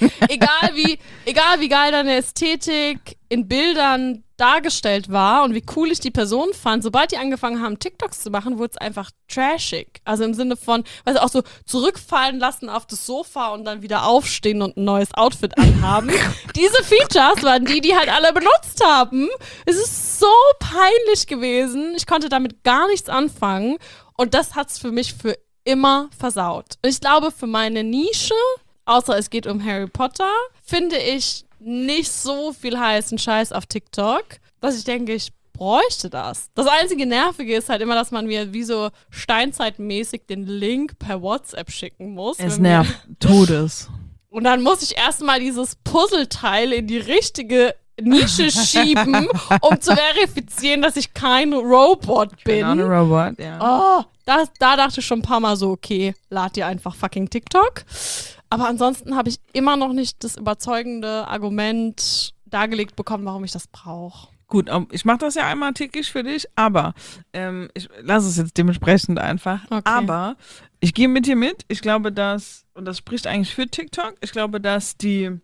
Egal wie geil deine Ästhetik in Bildern dargestellt war und wie cool ich die Person fand, sobald die angefangen haben, TikToks zu machen, wurde es einfach trashig. Also im Sinne von, weißt du, auch so zurückfallen lassen auf das Sofa und dann wieder aufstehen und ein neues Outfit anhaben. Diese Features waren die halt alle benutzt haben. Es ist so peinlich gewesen. Ich konnte damit gar nichts anfangen und das hat es für mich für immer versaut. Und ich glaube, für meine Nische, außer es geht um Harry Potter, finde ich nicht so viel heißen Scheiß auf TikTok, dass ich denke, ich bräuchte das. Das einzige Nervige ist halt immer, dass man mir wie so steinzeitmäßig den Link per WhatsApp schicken muss. Es nervt Todes. Und dann muss ich erstmal dieses Puzzleteil in die richtige Nische schieben, um zu verifizieren, dass ich kein Robot bin. Genau, ein Robot, ja. Oh, da dachte ich schon ein paar Mal so, okay, lad dir einfach fucking TikTok. Aber ansonsten habe ich immer noch nicht das überzeugende Argument dargelegt bekommen, warum ich das brauche. Gut, ich mache das ja einmal täglich für dich, aber ich lasse es jetzt dementsprechend einfach. Okay. Aber ich gehe mit dir mit. Ich glaube, und das spricht eigentlich für TikTok, ich glaube, dass der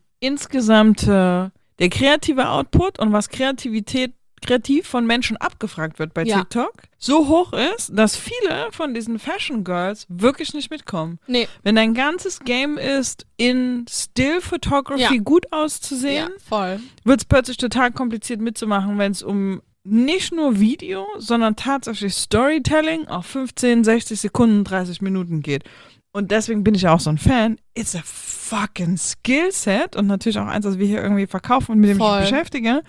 kreative Output und was kreativ von Menschen abgefragt wird bei TikTok, so hoch ist, dass viele von diesen Fashion Girls wirklich nicht mitkommen. Nee. Wenn dein ganzes Game ist, in Still Photography gut auszusehen, voll. wird es plötzlich total kompliziert mitzumachen, wenn es um nicht nur Video, sondern tatsächlich Storytelling auf 15, 60 Sekunden, 30 Minuten geht. Und deswegen bin ich ja auch so ein Fan. It's a fucking Skillset und natürlich auch eins, das wir hier irgendwie verkaufen und mit dem ich mich beschäftige.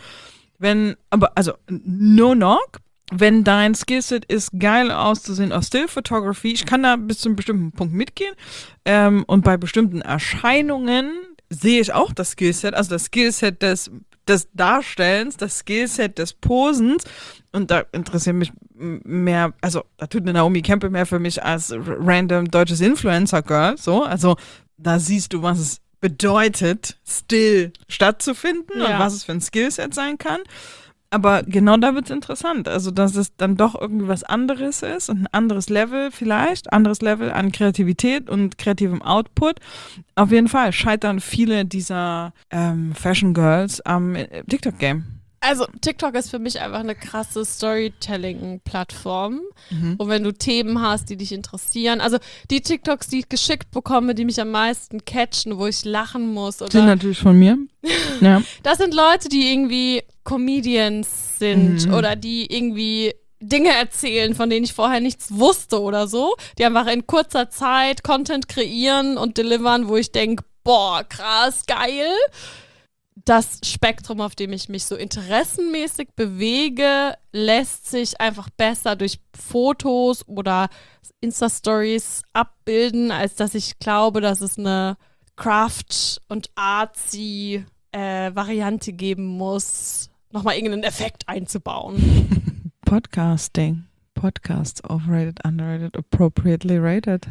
No knock, wenn dein Skillset ist, geil auszusehen auf Still Photography, ich kann da bis zu einem bestimmten Punkt mitgehen und bei bestimmten Erscheinungen sehe ich auch das Skillset, also das Skillset des Darstellens, das Skillset des Posens und da interessiert mich mehr, also da tut eine Naomi Campbell mehr für mich als random deutsches Influencer-Girl, so, also da siehst du, was es bedeutet, still stattzufinden und was es für ein Skillset sein kann. Aber genau da wird es interessant. Also, dass es dann doch irgendwie was anderes ist und ein anderes Level vielleicht, anderes Level an Kreativität und kreativem Output. Auf jeden Fall scheitern viele dieser Fashion Girls am TikTok-Game. Also TikTok ist für mich einfach eine krasse Storytelling-Plattform. Und wenn du Themen hast, die dich interessieren, also die TikToks, die ich geschickt bekomme, die mich am meisten catchen, wo ich lachen muss. Oder sind natürlich von mir. Ja. Das sind Leute, die irgendwie Comedians sind oder die irgendwie Dinge erzählen, von denen ich vorher nichts wusste oder so. Die einfach in kurzer Zeit Content kreieren und delivern, wo ich denke, boah, krass, geil. Das Spektrum, auf dem ich mich so interessenmäßig bewege, lässt sich einfach besser durch Fotos oder Insta-Stories abbilden, als dass ich glaube, dass es eine Craft- und artsy Variante geben muss, nochmal irgendeinen Effekt einzubauen. Podcasting. Podcasts overrated, underrated, appropriately rated.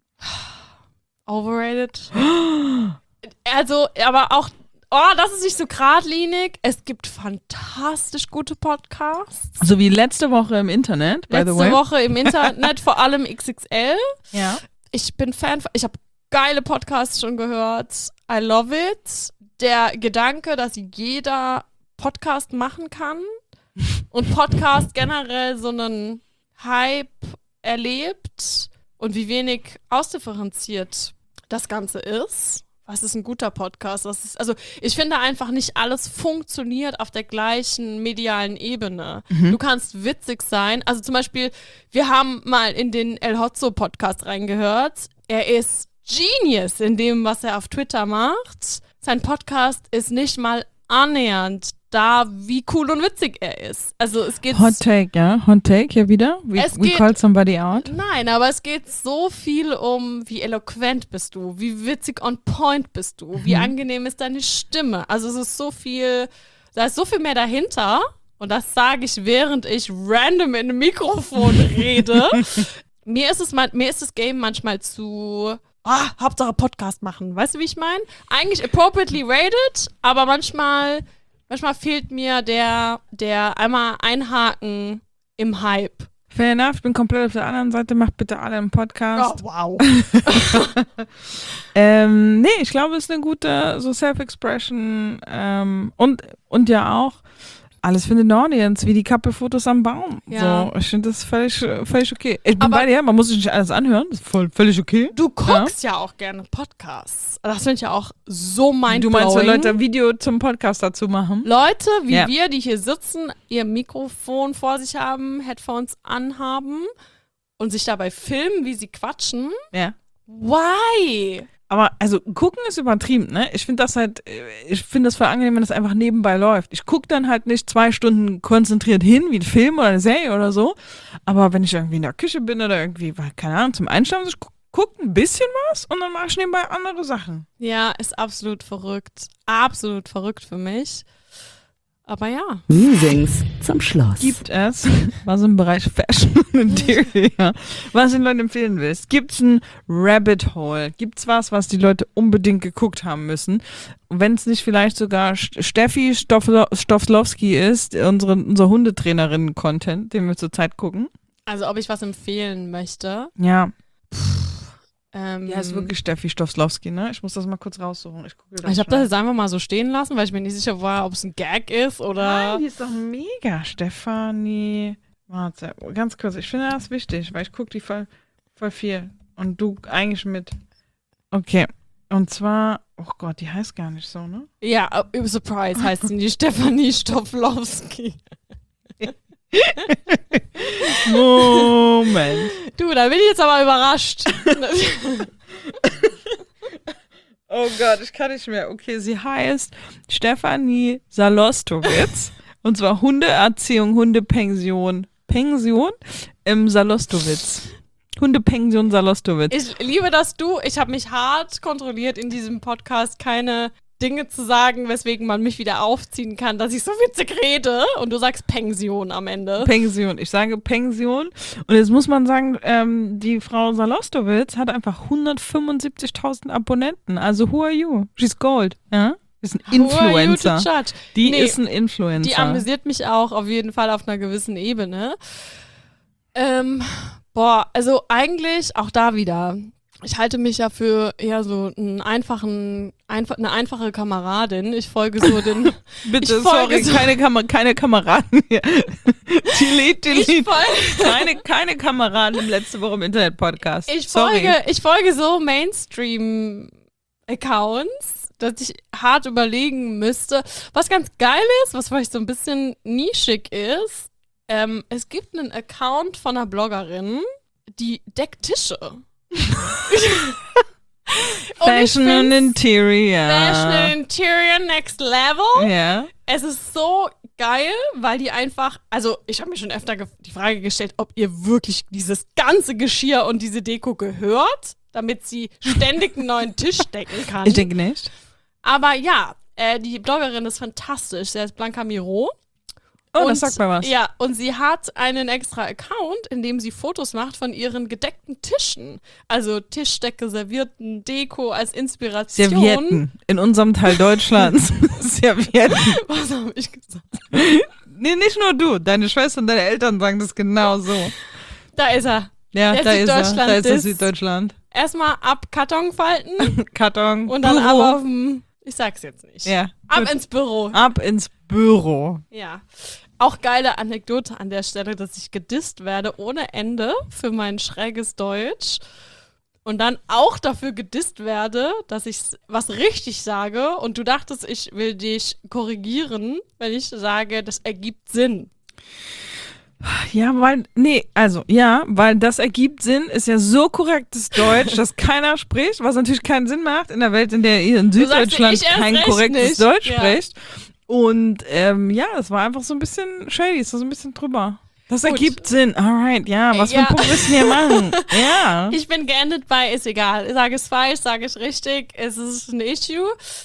Overrated? Also, aber auch das ist nicht so geradlinig. Es gibt fantastisch gute Podcasts. So wie letzte Woche im Internet, by the way. Letzte Woche im Internet, vor allem XXL. Ja. Ich bin Fan, ich habe geile Podcasts schon gehört. I love it. Der Gedanke, dass jeder Podcast machen kann und Podcast generell so einen Hype erlebt und wie wenig ausdifferenziert das Ganze ist. Was ist ein guter Podcast? Also ich finde einfach nicht alles funktioniert auf der gleichen medialen Ebene. Du kannst witzig sein. Also zum Beispiel, wir haben mal in den El Hotzo Podcast reingehört. Er ist Genius in dem, was er auf Twitter macht. Sein Podcast ist nicht mal annähernd da, wie cool und witzig er ist. Also es geht... Hot Take, ja? Hot Take hier wieder? We called somebody out? Nein, aber es geht so viel um, wie eloquent bist du, wie witzig on point bist du, wie angenehm ist deine Stimme. Also es ist so viel, da ist so viel mehr dahinter und das sage ich, während ich random in einem Mikrofon rede. Mir ist das Game manchmal zu... Hauptsache Podcast machen. Weißt du, wie ich meine? Eigentlich appropriately rated, aber manchmal fehlt mir der einmal einhaken im Hype. Fair enough, ich bin komplett auf der anderen Seite. Macht bitte alle einen Podcast. Oh, wow. Nee, ich glaube, es ist eine gute so Self-Expression und ja auch alles für den Audience, wie die Couple-Fotos am Baum. Ja. So, ich finde das völlig okay. Ich bin bei dir, man muss sich nicht alles anhören, das ist völlig okay. Du guckst ja auch gerne Podcasts. Das finde ich ja auch so mindblowing. Du meinst, wenn Leute ein Video zum Podcast dazu machen? Leute wie wir, die hier sitzen, ihr Mikrofon vor sich haben, Headphones anhaben und sich dabei filmen, wie sie quatschen. Ja. Why? Aber also gucken ist übertrieben, ne? Ich finde das voll angenehm, wenn das einfach nebenbei läuft. Ich gucke dann halt nicht 2 Stunden konzentriert hin, wie ein Film oder eine Serie oder so. Aber wenn ich irgendwie in der Küche bin oder irgendwie, keine Ahnung, zum Einschlafen, ich gucke ein bisschen was und dann mache ich nebenbei andere Sachen. Ja, ist absolut verrückt. Absolut verrückt für mich. Aber ja. Musings zum Schluss. Gibt es, was im Bereich Fashion und Interior, was du den Leuten empfehlen willst? Gibt es ein Rabbit Hole? Gibt es was die Leute unbedingt geguckt haben müssen? Wenn es nicht vielleicht sogar Steffi Stofflowski ist, unser Hundetrainerinnen-Content, den wir zurzeit gucken? Also ob ich was empfehlen möchte? Ja. Ja, ist wirklich Steffi Stofflowski, ne? Ich muss das mal kurz raussuchen. Ich habe das jetzt einfach mal so stehen lassen, weil ich mir nicht sicher war, ob es ein Gag ist oder... Nein, die ist doch mega, Stefanie. Warte, ganz kurz. Ich finde das wichtig, weil ich gucke die voll viel. Und du eigentlich mit. Okay. Und zwar, oh Gott, die heißt gar nicht so, ne? Ja, Surprise heißt sie nicht Stefanie Stofflowski. Ja. Moment. Du, da bin ich jetzt aber überrascht. Oh Gott, ich kann nicht mehr. Okay, sie heißt Stefanie Salostowitz. Und zwar Hundeerziehung, Hundepension. Pension im Salostowitz. Hundepension Salostowitz. Ich liebe ich habe mich hart kontrolliert in diesem Podcast, keine Dinge zu sagen, weswegen man mich wieder aufziehen kann, dass ich so witzig rede. Und du sagst Pension am Ende. Pension. Ich sage Pension. Und jetzt muss man sagen, die Frau Salostowitz hat einfach 175.000 Abonnenten. Also who are you? She's gold. Ja? Ist ein Influencer. Who are you to judge? Die ist ein Influencer. Die amüsiert mich auch auf jeden Fall auf einer gewissen Ebene. Also eigentlich auch da wieder. Ich halte mich ja für eher so eine einfache Kameradin. Ich folge so den... Bitte, sorry, keine Kameraden hier. Delete. Keine Kameraden letzte Woche im Internet-Podcast. Ich folge so Mainstream-Accounts, dass ich hart überlegen müsste. Was ganz geil ist, was vielleicht so ein bisschen nischig ist, es gibt einen Account von einer Bloggerin, die deckt Tische. Fashion and Interior. Fashion and Interior Next Level. Ja. Es ist so geil, weil die einfach, also ich habe mir schon öfter die Frage gestellt, ob ihr wirklich dieses ganze Geschirr und diese Deko gehört, damit sie ständig einen neuen Tisch decken kann. Ich denke nicht. Aber ja, die Bloggerin ist fantastisch. Sie heißt Blanca Miro. Oh, das sagt mir was. Ja, und sie hat einen extra Account, in dem sie Fotos macht von ihren gedeckten Tischen. Also Tischdecke, Servietten, Deko als Inspiration. Servietten. In unserem Teil Deutschlands. Servietten. Was habe ich gesagt? Nee, nicht nur du. Deine Schwester und deine Eltern sagen das genau so. Da ist er. Ja, da ist er. Da ist das Süddeutschland. Erstmal ab Karton falten. Karton. Und dann Büro. ab auf dem... Ich sag's jetzt nicht. Ja. Ab gut. ins Büro. Ab ins Büro. Ja. Auch geile Anekdote an der Stelle, dass ich gedisst werde ohne Ende für mein schräges Deutsch und dann auch dafür gedisst werde, dass ich was richtig sage und du dachtest, ich will dich korrigieren, wenn ich sage, das ergibt Sinn. Ja, weil das ergibt Sinn, ist ja so korrektes Deutsch, dass keiner spricht, was natürlich keinen Sinn macht in der Welt, in der ihr in Süddeutschland kein korrektes Deutsch spricht. Und es war einfach so ein bisschen shady, ist so ein bisschen drüber. Das ergibt Sinn. Alright, ja, was für einen Punkt müssen wir machen? Ja. Ich bin geendet bei, ist egal. Sage es falsch, sage es richtig, es ist ein Issue.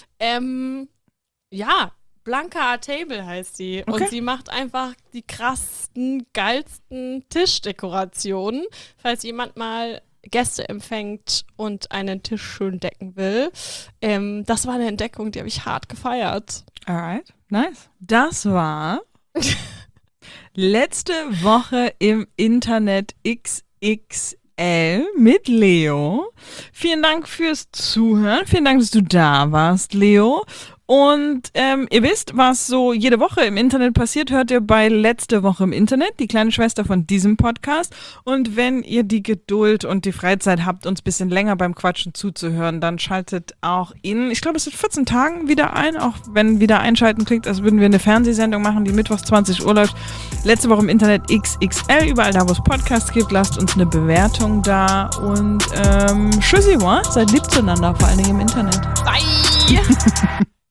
Blanca Table heißt sie. Okay. Und sie macht einfach die krassesten, geilsten Tischdekorationen. Falls jemand mal Gäste empfängt und einen Tisch schön decken will. Das war eine Entdeckung, die habe ich hart gefeiert. Alright, nice. Das war letzte Woche im Internet XXL mit Leo. Vielen Dank fürs Zuhören. Vielen Dank, dass du da warst, Leo. Und ihr wisst, was so jede Woche im Internet passiert, hört ihr bei letzte Woche im Internet, die kleine Schwester von diesem Podcast. Und wenn ihr die Geduld und die Freizeit habt, uns ein bisschen länger beim Quatschen zuzuhören, dann schaltet auch ich glaube, es sind 14 Tagen wieder ein, auch wenn wieder einschalten klingt, als würden wir eine Fernsehsendung machen, die mittwochs 20 Uhr läuft. Letzte Woche im Internet XXL, überall da, wo es Podcasts gibt, lasst uns eine Bewertung da und tschüssi, seid lieb zueinander, vor allen Dingen im Internet. Bye!